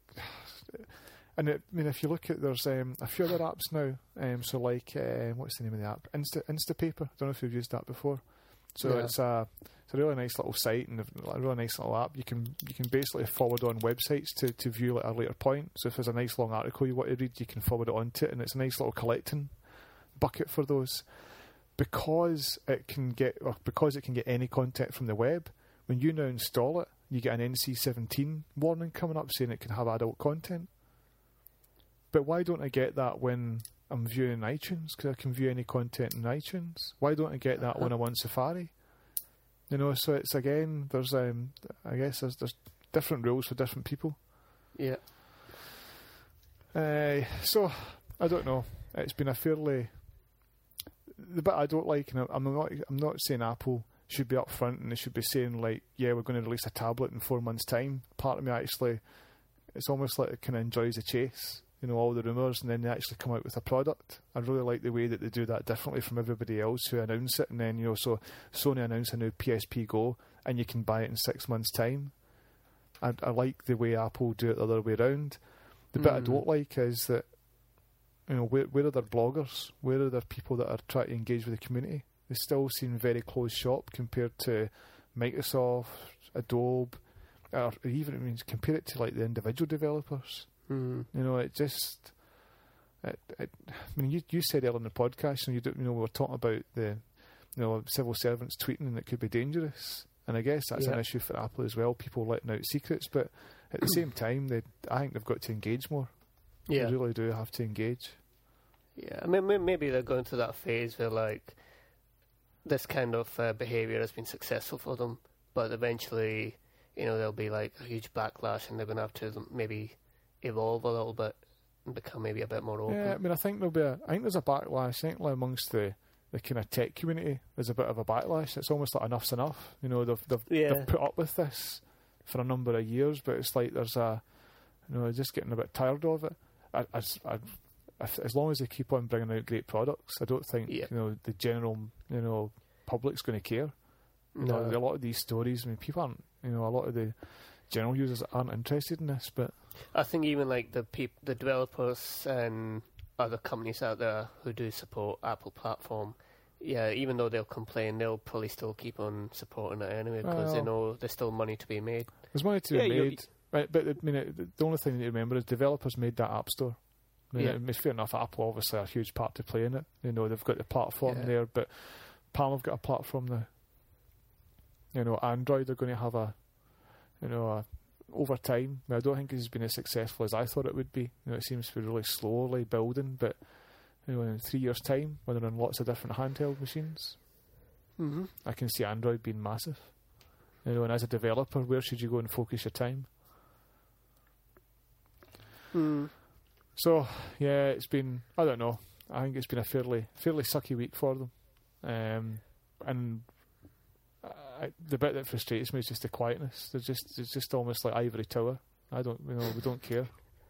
and it, I mean, if you look at there's um, a few other apps now. Um, so like, uh, what's the name of the app? Insta Instapaper. I don't know if you've used that before. So Yeah. it's a it's a really nice little site and a really nice little app. You can you can basically forward on websites to, to view at a later point. So if there's a nice long article you want to read, you can forward it onto it, and it's a nice little collecting bucket for those. Because it can get, or because it can get any content from the web, when you now install it, you get an N C seventeen warning coming up saying it can have adult content. But why don't I get that when I'm viewing iTunes? Because I can view any content in iTunes. Why don't I get that when I'm on Safari? You know, so it's again, there's, um, I guess there's, there's different rules for different people. Yeah. Uh, so, I don't know. It's been a fairly... The bit I don't like, and I'm not, I'm not saying Apple should be up front and they should be saying, like, yeah, we're going to release a tablet in four months' time. Part of me actually, it's almost like it kind of enjoys the chase, you know, all the rumours, and then they actually come out with a product. I really like the way that they do that differently from everybody else who announce it, and then, you know, so Sony announced a new P S P Go, and you can buy it in six months' time. I, I like the way Apple do it the other way around. The bit mm. I don't like is that, you know, where, where are their bloggers? Where are their people that are trying to engage with the community? They still seem very closed shop compared to Microsoft, Adobe, or even, I mean, compare it to like the individual developers. Mm. You know, it just... It, it, I mean, you you said earlier in the podcast, you know, you, don't, you know, we were talking about the, you know, civil servants tweeting and it could be dangerous. And I guess that's yeah. an issue for Apple as well, people letting out secrets. But at the same time, they, I think they've got to engage more. Yeah. They really do have to engage. Yeah, I mean, maybe they're going through that phase where, like, this kind of uh, behaviour has been successful for them, but eventually, you know, there'll be, like, a huge backlash and they're going to have to maybe evolve a little bit and become maybe a bit more open. Yeah, I mean, I think there'll be a, I think there's a backlash, I think like amongst the, the kind of tech community, there's a bit of a backlash. It's almost like enough's enough. You know, they've, they've, yeah. they've put up with this for a number of years, but it's like there's a, you know, just getting a bit tired of it. I, I, I, if, as long as they keep on bringing out great products, I don't think yeah. you know the general you know public's going to care. No. You know, a lot of these stories, I mean, people aren't, you know, a lot of the general users aren't interested in this. But I think even like the peop- the developers and other companies out there who do support Apple platform, yeah, even though they'll complain, they'll probably still keep on supporting it anyway because well, they know there's still money to be made. There's money to yeah, be made. Right, but I mean, it, the only thing you need to remember is developers made that app store. I mean, yeah. it's fair enough. Apple obviously a huge part to play in it. You know, they've got the platform yeah. there, but Palm have got a platform now. You know, Android are going to have a, you know, a, over time. I, mean, I don't think it's been as successful as I thought it would be. You know, it seems to be really slowly building, but you know, in three years' time, when they're on lots of different handheld machines, mm-hmm. I can see Android being massive. You know, and as a developer, where should you go and focus your time? Mm. So yeah, it's been, I don't know. I think it's been a fairly fairly sucky week for them, um, and I, the bit that frustrates me is just the quietness. They're just it's just almost like ivory tower. I don't, you know, we don't care.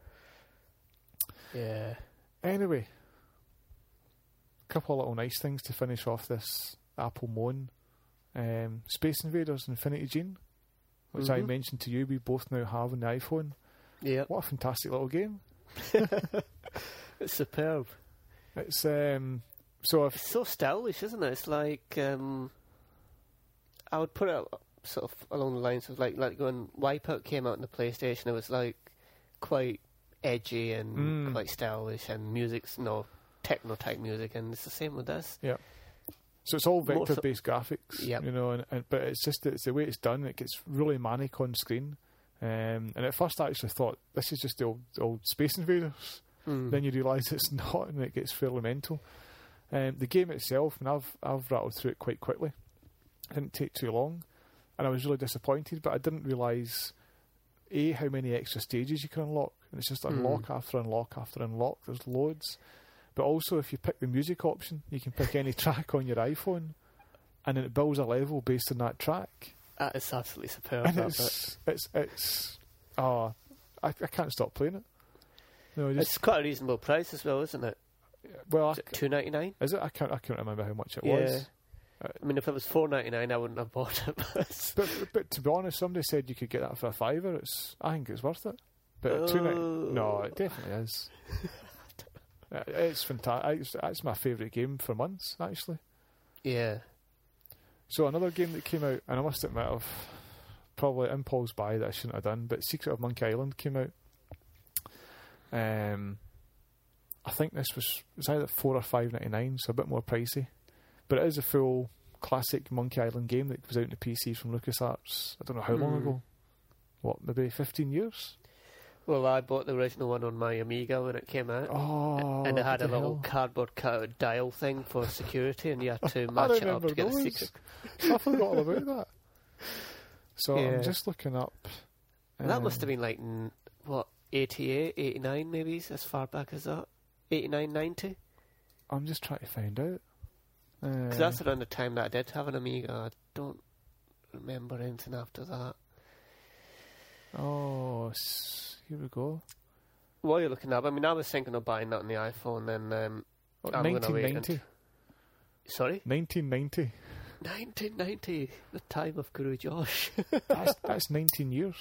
Yeah. Anyway, a couple of little nice things to finish off this Apple Moan. Um, Space Invaders Infinity Gene, which mm-hmm. I mentioned to you, we both now have on the iPhone. Yeah. What a fantastic little game. It's superb. It's um so if it's so stylish, isn't it? It's like um I would put it sort of along the lines of like like when Wipeout came out on the PlayStation, it was like quite edgy and mm. quite stylish, and music's no techno type music, and it's the same with this. Yeah. So it's all vector based graphics, yep. you know, and, and but it's just it's the way it's done. It gets really manic on screen. Um, and at first I actually thought this is just the old, the old Space Invaders. Mm. Then you realise it's not, and it gets fairly mental. Um, the game itself, and I've I've rattled through it quite quickly. It didn't take too long, and I was really disappointed. But I didn't realise a how many extra stages you can unlock, and it's just mm. unlock after unlock after unlock. There's loads, but also if you pick the music option, you can pick any track on your iPhone, and then it builds a level based on that track. That is absolutely superb. And it's, it's, it's, oh, I, I can't stop playing it. No, just, it's quite a reasonable price as well, isn't it? Well, is it two ninety nine? Is it? I can't. I can't remember how much it yeah. was. Uh, I mean, if it was four ninety nine, I wouldn't have bought it. But, but but to be honest, somebody said you could get that for a fiver. It's. I think it's worth it. But oh. two ninety. No, it definitely is. It's fantastic. It's, it's my favourite game for months, actually. Yeah. So another game that came out, and I must admit, I've probably impulse buy that I shouldn't have done, but Secret of Monkey Island came out. Um, I think this was it was either four or five ninety nine, so a bit more pricey. But it is a full classic Monkey Island game that was out in the P C from LucasArts. I don't know how mm. long ago. What, maybe fifteen years? Well, I bought the original one on my Amiga when it came out. Oh, and it had a little hell? cardboard cutout dial thing for security, and you had to match it up to get those. the secret. I forgot all about that. So yeah. I'm just looking up. Um, that um, must have been like, what, eighty-eight, eighty-nine maybe, as far back as that. eighty-nine, ninety. I'm just trying to find out. Because uh, that's around the time that I did have an Amiga. I don't remember anything after that. Oh, s- here we go. What are you looking at? I mean, I was thinking of buying that on the iPhone, then um, Oh, I'm going to wait. nineteen ninety. And Sorry? nineteen ninety. nineteen ninety, the time of Guru Josh. that's, that's nineteen years.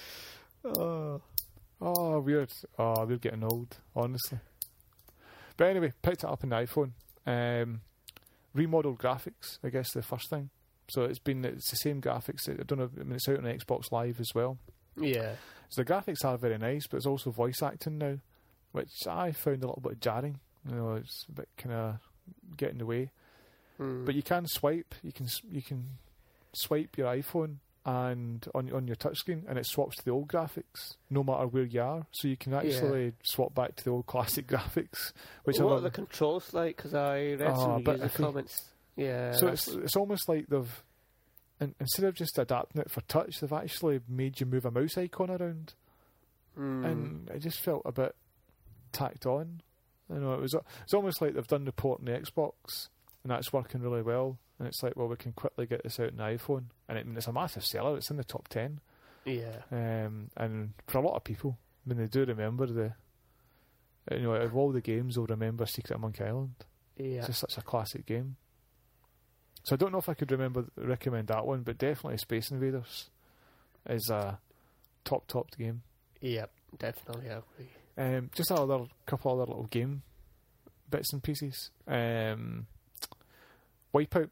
Oh. Oh, weird. Oh, we're getting old, honestly. But anyway, picked it up on the iPhone. Um, remodeled graphics, I guess, the first thing. So it's been it's the same graphics. I don't know. I mean, it's out on Xbox Live as well. Yeah. So the graphics are very nice, but it's also voice acting now, which I found a little bit jarring. You know, it's a bit kind of get in the way. Mm. But you can swipe. You can you can swipe your iPhone and on on your touchscreen, and it swaps to the old graphics, no matter where you are. So you can actually Yeah. swap back to the old classic graphics. Which what I are the controls like? Because I read Oh, some but user if you- comments. Yeah. So that's- it's it's almost like they've in, instead of just adapting it for touch, they've actually made you move a mouse icon around, mm. and it just felt a bit tacked on. You know, it was it's almost like they've done the port on the Xbox, and that's working really well. And it's like, well, we can quickly get this out on the iPhone, and it, I mean, it's a massive seller. It's in the top ten, Yeah. um, and for a lot of people, I mean, they do remember the, you know, out of all the games, they'll remember Secret of Monkey Island. Yeah. It's just such a classic game. So I don't know if I could remember recommend that one, but definitely Space Invaders is a top top game. Yeah, definitely, I agree. Um, just a other couple other little game bits and pieces. Um, Wipeout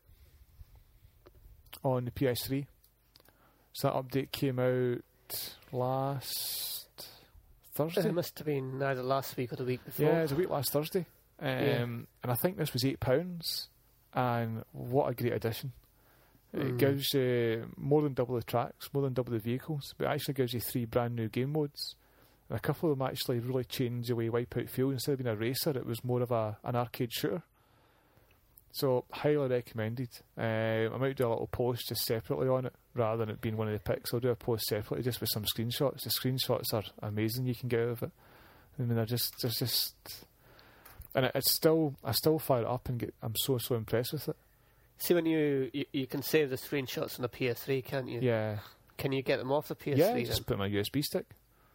on the P S three. So that update came out last Thursday. It must have been either last week or the week before. Yeah, it was a week last Thursday. Um, Yeah. And I think this was eight pounds. And what a great addition. It Mm. gives you more than double the tracks, more than double the vehicles, but it actually gives you three brand new game modes. And a couple of them actually really change the way Wipeout feels. Instead of being a racer, it was more of a an arcade shooter. So, highly recommended. Um, I might do a little post just separately on it, rather than it being one of the picks. I'll do a post separately just with some screenshots. The screenshots are amazing you can get out of it. I mean, they're just, they're just... And it, it's still, I still fire it up and get, I'm so, so impressed with it. See, when you, you you can save the screenshots on the P S three, can't you? Yeah. Can you get them off the P S three Yeah, just then? put my U S B stick.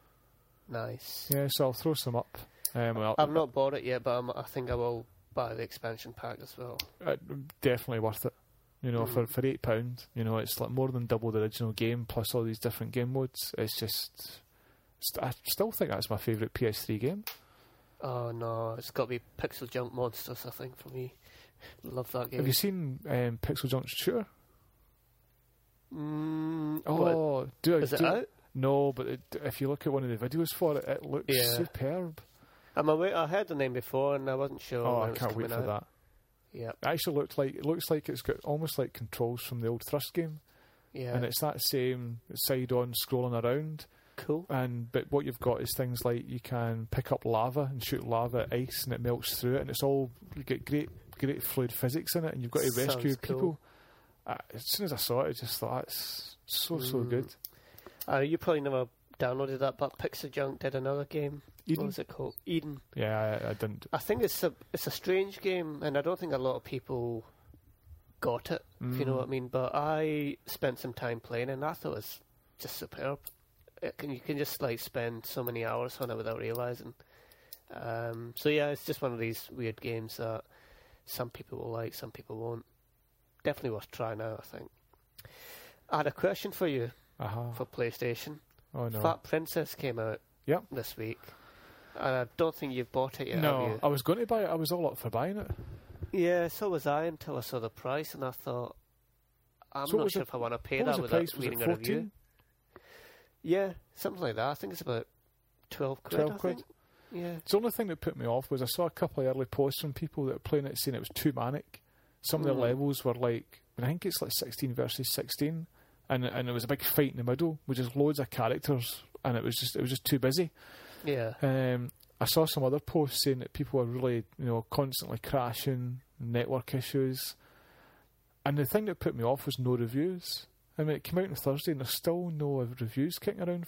Nice. Yeah, so I'll throw some up. Um, I'll, I've not bought it yet, but I'm, I think I will buy the expansion pack as well. uh, definitely worth it. You know, Mm. for for eight pound, you know, it's like more than double the original game plus all these different game modes. It's just, st- I still think that's my favourite P S three game. Oh no, it's got to be Pixel Junk Monsters, I think, for me. Love that game. Have you seen um, Pixel Junk Shooter? Mm, what, Oh, do I, is it do, out? No, but it, if you look at one of the videos for it, it looks Yeah. superb. I'm aware, I heard the name before and I wasn't sure. Oh, when I it was can't wait coming for out. that. Yeah, It actually looked like it looks like it's got almost like controls from the old Thrust game, yeah. and it's that same side-on scrolling around. cool. And but what you've got is things like you can pick up lava and shoot lava at ice, and it melts through it, and it's all you get great, great fluid physics in it, and you've got to Sounds rescue cool. people. Uh, as soon as I saw it, I just thought that's so so Mm. good. Uh, you probably never downloaded that, but Pixel Junk did another game. Eden? What was it called? Eden. Yeah, I, I didn't. I think it's a it's a strange game, and I don't think a lot of people got it. If you know Mm. what I mean. But I spent some time playing, and I thought it was just superb. It can, you can just like spend so many hours on it without realizing. Um, so yeah, it's just one of these weird games that some people will like, some people won't. Definitely worth trying out, I think. I had a question for you Aha. for PlayStation. Oh no. Fat Princess came out Yep. this week. And I don't think you've bought it yet, have No, you? I was going to buy it. I was all up for buying it. Yeah, so was I until I saw the price, and I thought, I'm So what not was sure the- if I want to pay What was that the without price? Was it reading a review. fourteen? Yeah, something like that. I think it's about twelve quid. Twelve I quid. think. Yeah. The only thing that put me off was I saw a couple of early posts from people that were playing it saying it was too manic. Some of the Mm. levels were like, I think it's like sixteen versus sixteen, and and there was a big fight in the middle with just loads of characters, and it was just it was just too busy. Yeah. Um, I saw some other posts saying that people were really, you know, constantly crashing, network issues, and the thing that put me off was no reviews. I mean, it came out on Thursday, and there's still no reviews kicking around for it.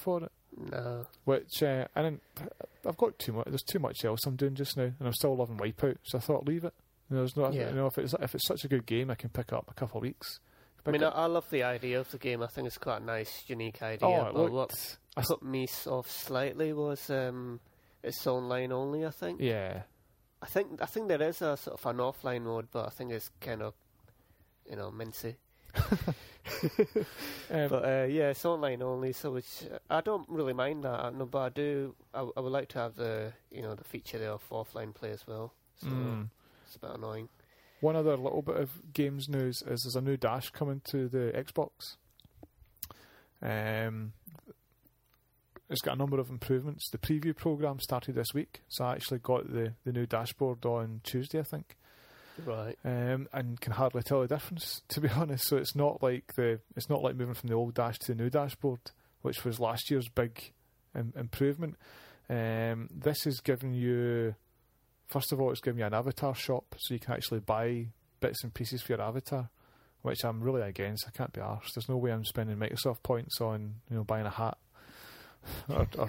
No. Which uh, and then I've got too much. There's too much else I'm doing just now, and I'm still loving Wipeout. So I thought leave it. You know, there's no. Yeah. You know, if it's if it's such a good game, I can pick up a couple of weeks. I mean, I, up. I love the idea of the game. I think it's quite a nice, unique idea. Oh, it but looked, what put me off slightly was um, it's online only. I think. Yeah. I think I think there is a sort of an offline mode, but I think it's kind of, you know, mincy. um, but uh, yeah, it's online only, so which I don't really mind that. No, but I do. I, I would like to have the you know the feature there of offline play as well. So mm. it's a bit annoying. One other little bit of games news is there's a new Dash coming to the Xbox. Um, it's got a number of improvements. The preview program started this week, so I actually got the, the new dashboard on Tuesday, I think. Right. Um, and can hardly tell the difference, to be honest. So it's not like the it's not like moving from the old Dash to the new dashboard, which was last year's big um, improvement. Um, this is giving you. First of all, it's giving you an avatar shop, so you can actually buy bits and pieces for your avatar, which I'm really against. I can't be arsed. There's no way I'm spending Microsoft points on, you know, buying a hat, or, or,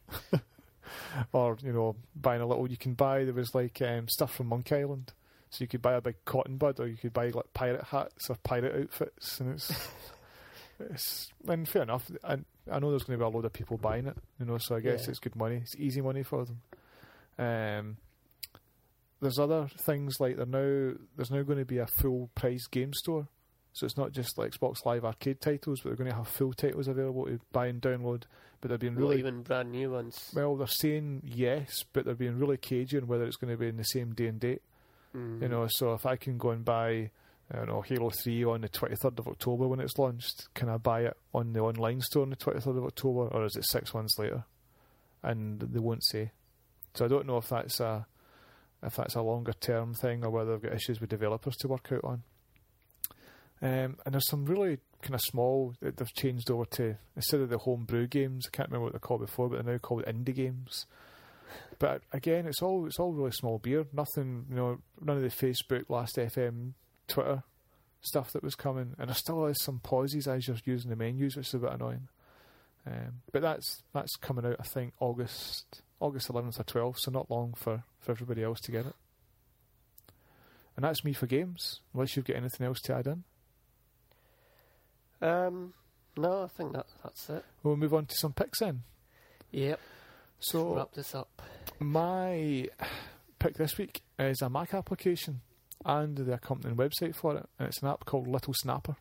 or you know, buying a little. You can buy. There was like um, stuff from Monkey Island, so you could buy a big cotton bud, or you could buy like pirate hats or pirate outfits, and it's. It's, and fair enough. I, I know there's going to be a load of people buying it, you know. So I guess Yeah. it's good money. It's easy money for them. Um. There's other things like there now. There's now going to be a full price game store, so it's not just like Xbox Live Arcade titles, but they're going to have full titles available to buy and download. But they're being Not really even brand new ones. well. They're saying yes, but they're being really cagey on whether it's going to be in the same day and date. Mm. You know, so if I can go and buy, I don't know, Halo three on the twenty-third of October when it's launched, can I buy it on the online store on the twenty-third of October, or is it six months later? And they won't say. So I don't know if that's a if that's a longer term thing or whether they've got issues with developers to work out on. Um, and there's some really kind of small that they've changed over to, instead of the homebrew games, I can't remember what they're called before, but they're now called indie games. But again, it's all it's all really small beer. Nothing, you know, none of the Facebook, Last F M, Twitter stuff that was coming. And there still is some pauses as you're using the menus, which is a bit annoying. Um, but that's that's coming out, I think, August August eleventh or twelfth, so not long for, for everybody else to get it. And that's me for games, unless you've got anything else to add in. Um, no, I think that that's it. We'll move on to some picks then. Yep. So Let's wrap this up. my pick this week is a Mac application and the accompanying website for it, and it's an app called Little Snapper.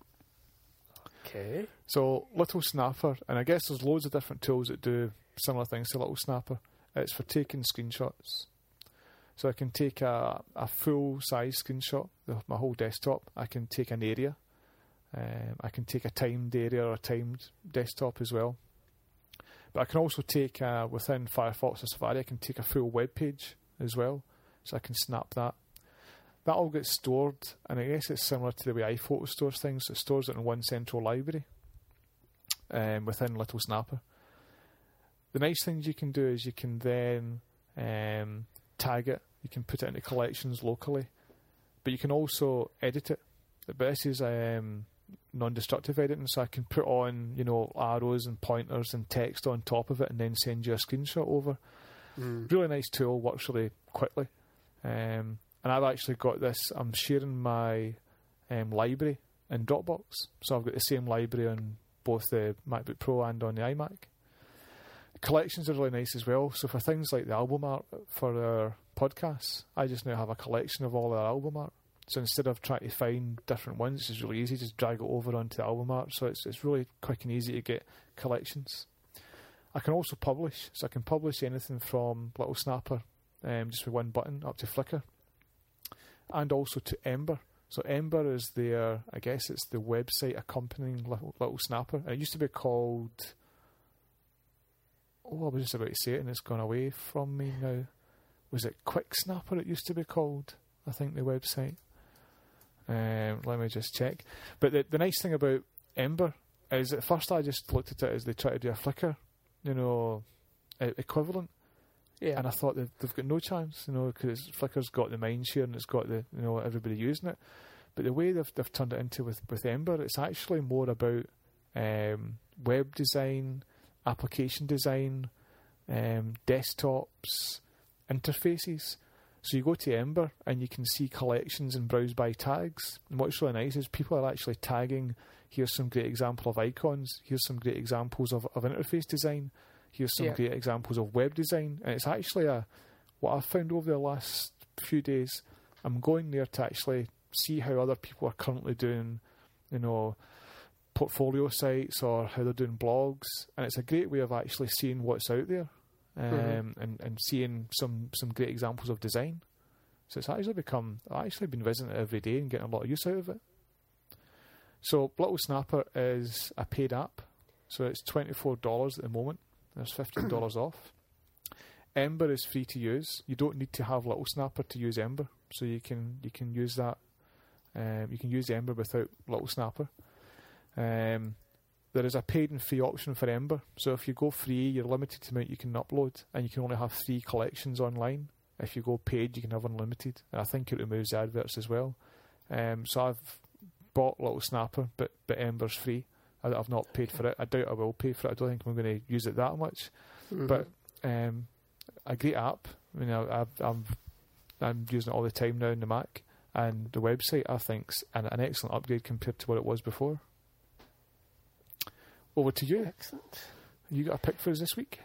Okay. So Little Snapper, and I guess there's loads of different tools that do similar things to Little Snapper. It's for taking screenshots. So I can take a, a full-size screenshot of my whole desktop. I can take an area. Um, I can take a timed area or a timed desktop as well. But I can also take, uh, within Firefox or Safari, I can take a full web page as well. So I can snap that. That all gets stored, and I guess it's similar to the way iPhoto stores things. It stores it in one central library um, within Little Snapper. The nice things you can do is you can then um, tag it. You can put it into collections locally, but you can also edit it. But this is um, non-destructive editing, so I can put on, you know, arrows and pointers and text on top of it, and then send you a screenshot over. Mm. Really nice tool, works really quickly. Um, and I've actually got this. I'm sharing my um, library in Dropbox, so I've got the same library on both the MacBook Pro and on the iMac. Collections are really nice as well. So for things like the album art for our podcasts, I just now have a collection of all our album art. So instead of trying to find different ones, it's really easy. Just drag it over onto the album art. So it's it's really quick and easy to get collections. I can also publish. So I can publish anything from Little Snapper, um, just with one button, up to Flickr, and also to Ember. So Ember is their, I guess it's the website accompanying Little, Little Snapper. And it used to be called... Oh, I was just about to say it and it's gone away from me now. Was it Quick Snapper it used to be called? I think the website. Um, let me just check. But the, the nice thing about Ember is at first I just looked at it as they try to do a Flickr, you know, e- equivalent. Yeah. And I thought they've, they've got no chance, you know, because Flickr's got the mind share and it's got the, you know, everybody using it. But the way they've they've turned it into with, with Ember, it's actually more about um, web design application design, um, desktops, interfaces. So you go to Ember and you can see collections and browse by tags. And what's really nice is people are actually tagging, here's some great example of icons, here's some great examples of, of interface design, here's some Yeah. great examples of web design. And it's actually a what I've found over the last few days, I'm going there to actually see how other people are currently doing, you know, portfolio sites or how they're doing blogs. And it's a great way of actually seeing what's out there. Um, Mhm. and, and seeing some, some great examples of design. So it's actually become, I've actually been visiting it every day and getting a lot of use out of it. So Little Snapper is a paid app. So it's twenty-four dollars at the moment. There's fifteen dollars off. Ember is free to use. You don't need to have Little Snapper to use Ember. So you can you can use that. Um, you can use Ember without Little Snapper. Um, There is a paid and free option for Ember. So if you go free, you're limited to the amount you can upload, and you can only have three collections online. If you go paid, you can have unlimited. And I think it removes adverts as well. Um, so I've bought Little Snapper, but, but Ember's free. I, I've not paid for it. I doubt I will pay for it. I don't think I'm going to use it that much. Mhm. But um, a great app. I mean, I, I've, I'm, I'm using it all the time now on the Mac. And the website, I think, is an, an excellent upgrade compared to what it was before. Over to you. Excellent. You got a pick for us this week?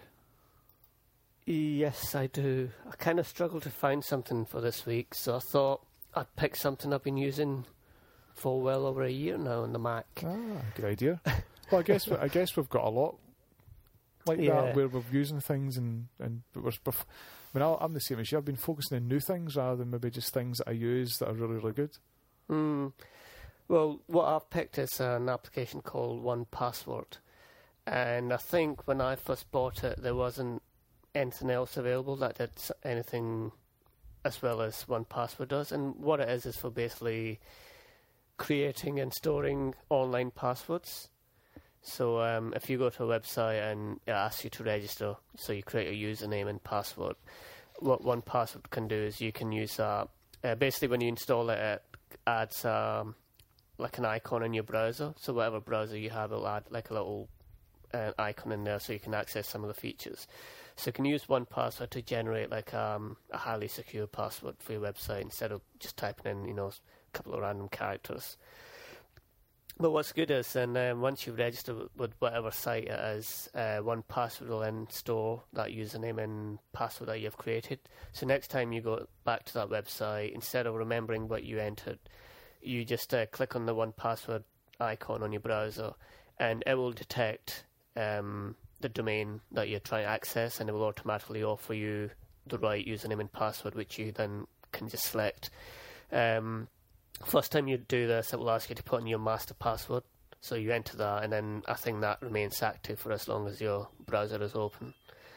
Yes, I do. I kind of struggled to find something for this week, so I thought I'd pick something I've been using for well over a year now on the Mac. Ah, good idea. Well, I guess I guess we've got a lot like Yeah. that where we're using things and and but we're. Bef- I mean, I'll, I'm the same as you. I've been focusing on new things rather than maybe just things that I use that are really really good. Mm. Well, what I've picked is an application called one Password. And I think when I first bought it, there wasn't anything else available that did s- anything as well as one Password does. And what it is is for basically creating and storing online passwords. So um, if you go to a website and it asks you to register, so you create a username and password, what one Password can do is you can use that. Uh, basically, when you install it, it adds um, like an icon in your browser. So whatever browser you have, it'll add like a little uh, icon in there so you can access some of the features. So you can use one Password to generate like um, a highly secure password for your website instead of just typing in, you know, a couple of random characters. But what's good is, and um, once you register with, with whatever site it is, uh, one Password will then store that username and password that you've created. So next time you go back to that website, instead of remembering what you entered, you just uh, click on the one Password icon on your browser, and it will detect um, the domain that you're trying to access, and it will automatically offer you the right username and password, which you then can just select. Um, First time you do this, it will ask you to put in your master password. So you enter that, and then I think that remains active for as long as your browser is open.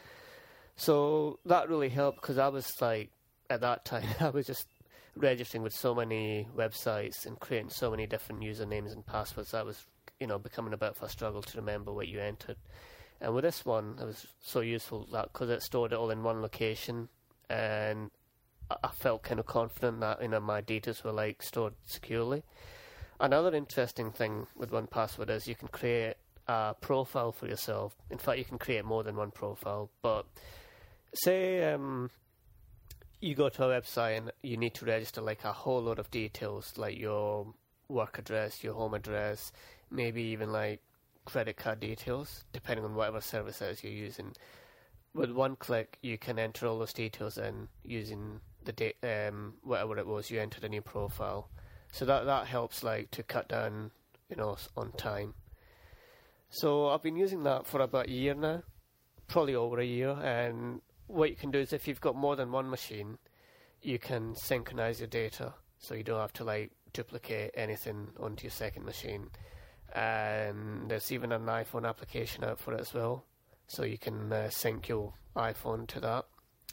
So that really helped, because I was like, at that time, I was just registering with so many websites and creating so many different usernames and passwords. That was, you know, becoming a bit of a struggle to remember what you entered. And with this one, it was so useful that because it stored it all in one location, and I felt kind of confident that, you know, my details were like stored securely. Another interesting thing with one Password is you can create a profile for yourself. In fact, you can create more than one profile. But say um, you go to a website and you need to register like a whole lot of details, like your work address, your home address, maybe even like credit card details, depending on whatever service it is you're using. With one click, you can enter all those details in using the date, um, whatever it was you entered in your profile. So that that helps like to cut down, you know, on time. So I've been using that for about a year now, probably over a year. And what you can do is if you've got more than one machine, you can synchronize your data, so you don't have to like duplicate anything onto your second machine. And there's even an iPhone application out for it as well, so you can uh, sync your iPhone to that.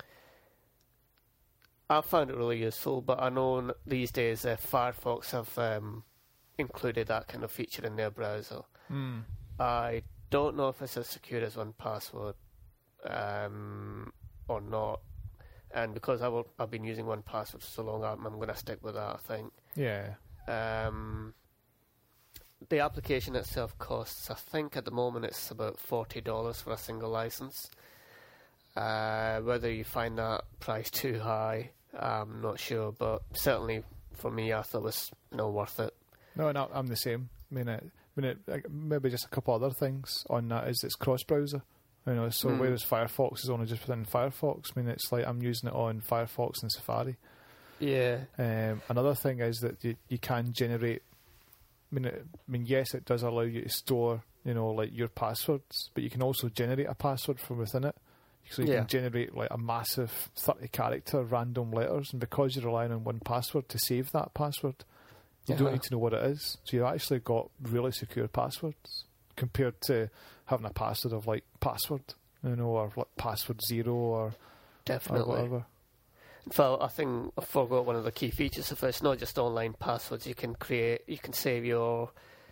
I found it really useful, but I know n- these days uh, Firefox have um, included that kind of feature in their browser. Mm. I don't know if it's as secure as one Password um, or not, and because I will, I've been using one Password for so long, I'm, I'm going to stick with that, I think. Yeah. Um, the application itself costs, I think at the moment it's about forty dollars for a single license. Uh, whether you find that price too high, I'm not sure, but certainly for me, I thought it was no worth it. No, no, I'm the same. I mean, it, I mean it, like, maybe just a couple other things on that is it's cross-browser. You know, so Mm. whereas Firefox is only just within Firefox, I mean, it's like I'm using it on Firefox and Safari. Yeah. Um, another thing is that you, you can generate. I mean, it, I mean, yes, it does allow you to store, you know, like your passwords, but you can also generate a password from within it. So you Yeah. can generate like a massive thirty character random letters, and because you're relying on one password to save that password, you Uh-huh. don't need to know what it is. So you've actually got really secure passwords compared to having a password of like password, you know, or like password zero or, or Definitely. whatever. In fact, I think I forgot one of the key features of it. It's not just online passwords. You can create, you can save your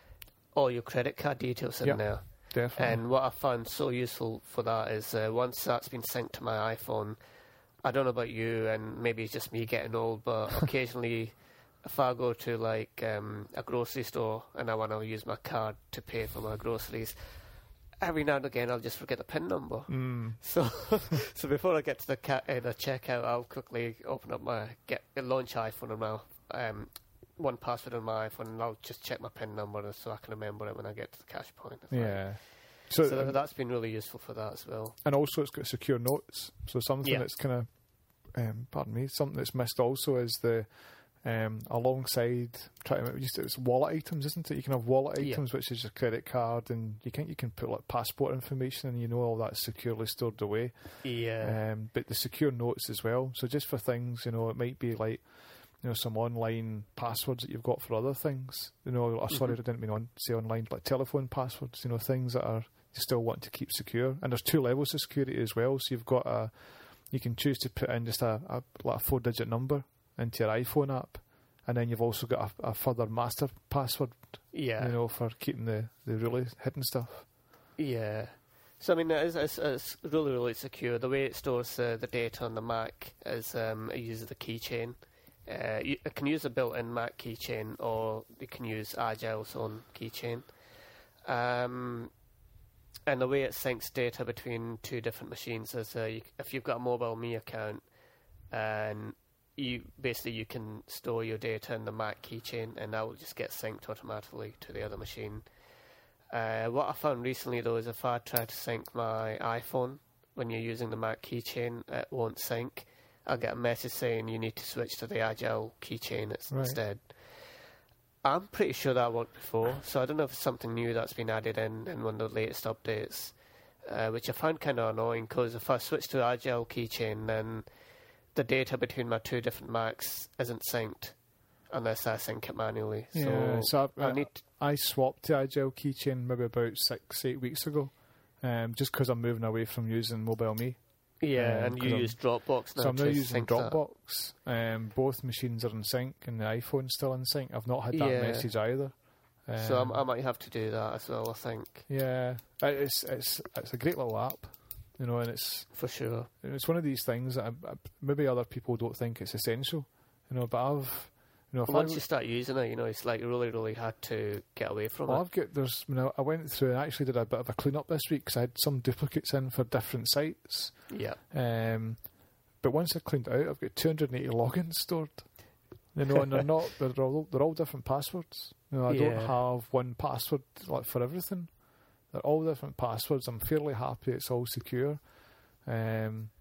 all your credit card details in Yep. there. Definitely. And what I found so useful for that is uh, once that's been synced to my iPhone, I don't know about you, and maybe it's just me getting old, but occasionally if I go to like um, a grocery store and I want to use my card to pay for my groceries, every now and again I'll just forget the PIN number. Mm. So, so before I get to the, ca- uh, the checkout, I'll quickly open up my get launch iPhone and my um, one password on my iPhone, and I'll just check my PIN number so I can remember it when I get to the cash point. It's like- Yeah. So, So, that, that's been really useful for that as well. and also it's got secure notes. So something Yeah. that's kind of, um, pardon me, something that's missed also is the um, alongside. Try to remember, it's wallet items, isn't it? You can have wallet Yeah. items, which is your credit card, and you can you can put like passport information, and you know all that's securely stored away. Yeah. Um, but the secure notes as well. So just for things, you know, it might be like, you know, some online passwords that you've got for other things. You know, oh, sorry, Mhm. I didn't mean on say online, like telephone passwords. You know, things that are you still want to keep secure. And there's two levels of security as well. So you've got a, you can choose to put in just a, a like a four-digit number into your iPhone app, and then you've also got a, a further master password. Yeah. You know, for keeping the, the really hidden stuff. Yeah. So I mean, it's, it's, it's really, really secure. The way it stores uh, the data on the Mac is um, it uses the keychain. Uh, you, it can use a built-in Mac keychain, or you can use Agile's own keychain. Um, and the way it syncs data between two different machines is uh, you, if you've got a Mobile Me account, and you basically you can store your data in the Mac keychain, and that will just get synced automatically to the other machine. Uh, what I found recently though is if I try to sync my iPhone when you're using the Mac keychain, it won't sync. I'll get a message saying you need to switch to the Agile keychain its- Right. instead. I'm pretty sure that worked before, so I don't know if it's something new that's been added in in one of the latest updates, uh, which I found kind of annoying because if I switch to Agile keychain, then the data between my two different Macs isn't synced unless I sync it manually. Yeah, so so I, I need to, I swapped to Agile Keychain maybe about six, eight weeks ago, um, just because I'm moving away from using Mobile Me. yeah, um, and 'cause you I'm- use Dropbox now So I'm now to using sync that. Dropbox. Um, both machines are in sync, and the iPhone's still in sync. I've not had that Yeah. message either. Um, So I'm, I might have to do that as well, I think, yeah, it's it's it's a great little app, you know, and it's for sure. it's one of these things that I, I, maybe other people don't think it's essential, you know. But I've, you know, if Once I, you start using it, you know, it's like really, really hard to get away from Well, it. I've got there's. You know, I went through and actually did a bit of a clean up this week because I had some duplicates in for different sites. Yeah. Um, but once I cleaned it out, I've got two hundred eighty logins stored. You know, and they're not. They're all they're all different passwords. You know, I Yeah. don't have one password like for everything. They're all different passwords. I'm fairly happy it's all secure, um,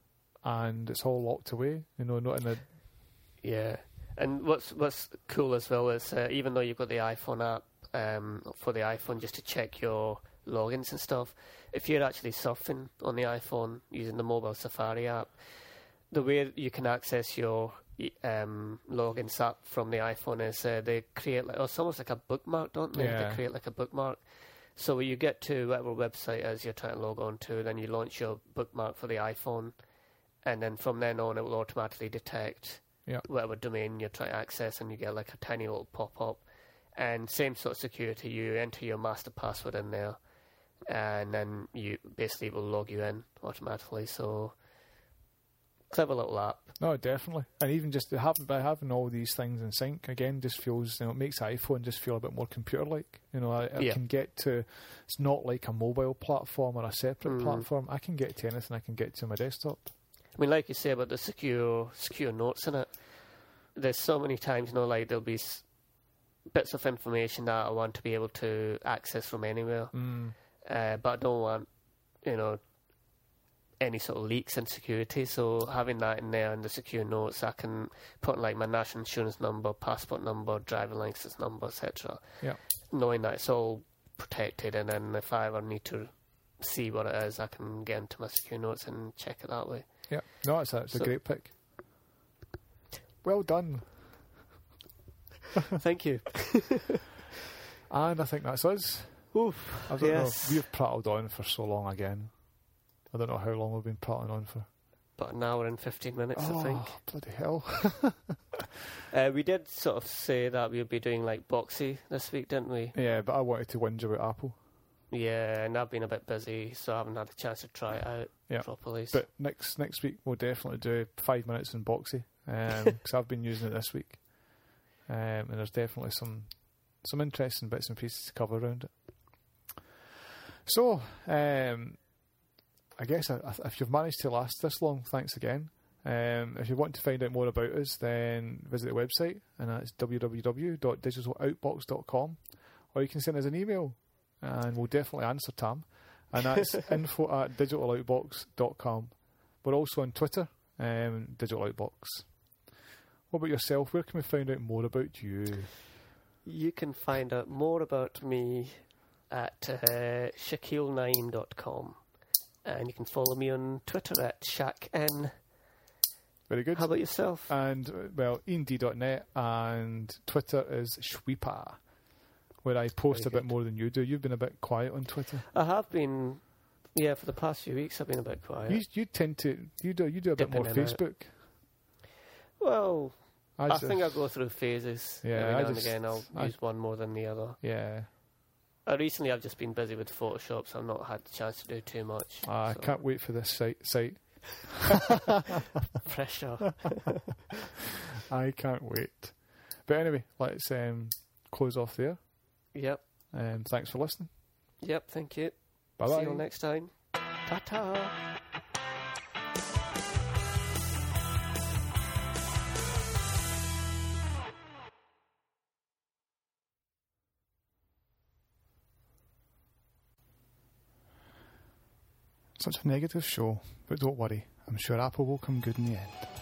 and it's all locked away. You know, not in a Yeah. And what's what's cool as well is uh, even though you've got the iPhone app um, for the iPhone just to check your logins and stuff, if you're actually surfing on the iPhone using the mobile Safari app, the way you can access your um, logins app from the iPhone is uh, they create like, oh, it's almost like a bookmark, don't they? Yeah. They create like a bookmark. So when you get to whatever website it is you're trying to log on to, then you launch your bookmark for the iPhone, and then from then on it will automatically detect Yeah. whatever domain you're trying to access, and you get like a tiny little pop-up. And same sort of security, you enter your master password in there, and then you basically will log you in automatically. So clever little app. No, definitely. And even just having, by having all these things in sync, again, just feels, you know, it makes iPhone just feel a bit more computer-like. You know, I, I Yeah. can get to, it's not like a mobile platform or a separate Mm. platform. I can get to anything I can get to my desktop. I mean, like you say about the secure secure notes in it, there's so many times, you know, like there'll be s- bits of information that I want to be able to access from anywhere, Mm. uh, but I don't want, you know, any sort of leaks and security. So having that in there in the secure notes, I can put like my national insurance number, passport number, driving license number, et cetera. Yeah. Knowing that it's all protected, and then if I ever need to see what it is, I can get into my secure notes and check it that way. Yeah. No, it's a, it's a So- great pick. Well done. Thank you. And I think that's us. Oof. I don't Yes. know. We've prattled on for so long again. I don't know how long we've been prattling on for. About an hour and fifteen minutes, I think. Oh, bloody hell. Uh, we did sort of say that we would be doing like Boxy this week, didn't we? Yeah, but I wanted to whinge about Apple. Yeah, and I've been a bit busy, so I haven't had a chance to try it out Yeah. properly. But next next week we'll definitely do five minutes in Boxy, because I've been using it this week, um, and there's definitely some some interesting bits and pieces to cover around it. So, um, I guess I, I- if you've managed to last this long, thanks again. Um, if you want to find out more about us, then visit the website, and that's w w w dot digital outbox dot com, or you can send us an email, and we'll definitely answer, Tam. And that's info at digital outbox dot com. We're also on Twitter, um, Digital Outbox. What about yourself? Where can we find out more about you? you can find out more about me at uh, shaquille nine dot com, and you can follow me on Twitter at shaqn. Very good. How about yourself? And, uh, well, ian d dot net, and Twitter is Shweepa, where I post Very a bit good. more than you do. You've been a bit quiet on Twitter. I have been, yeah, for the past few weeks I've been a bit quiet. You you tend to you do you do a bit Dipping more in and out. Facebook. Well, I, just- think I go through phases. Yeah, Every I now and just- again I'll I- use one more than the other. yeah. Uh, recently I've just been busy with Photoshop, so I've not had the chance to do too much. I so. can't wait for this site. Site. Pressure. I can't wait. But anyway, let's um, close off there. Yep. Um, thanks for listening. Yep, thank you. Bye See bye. you all next time. Ta-ta. Such a negative show, but don't worry. I'm sure Apple will come good in the end.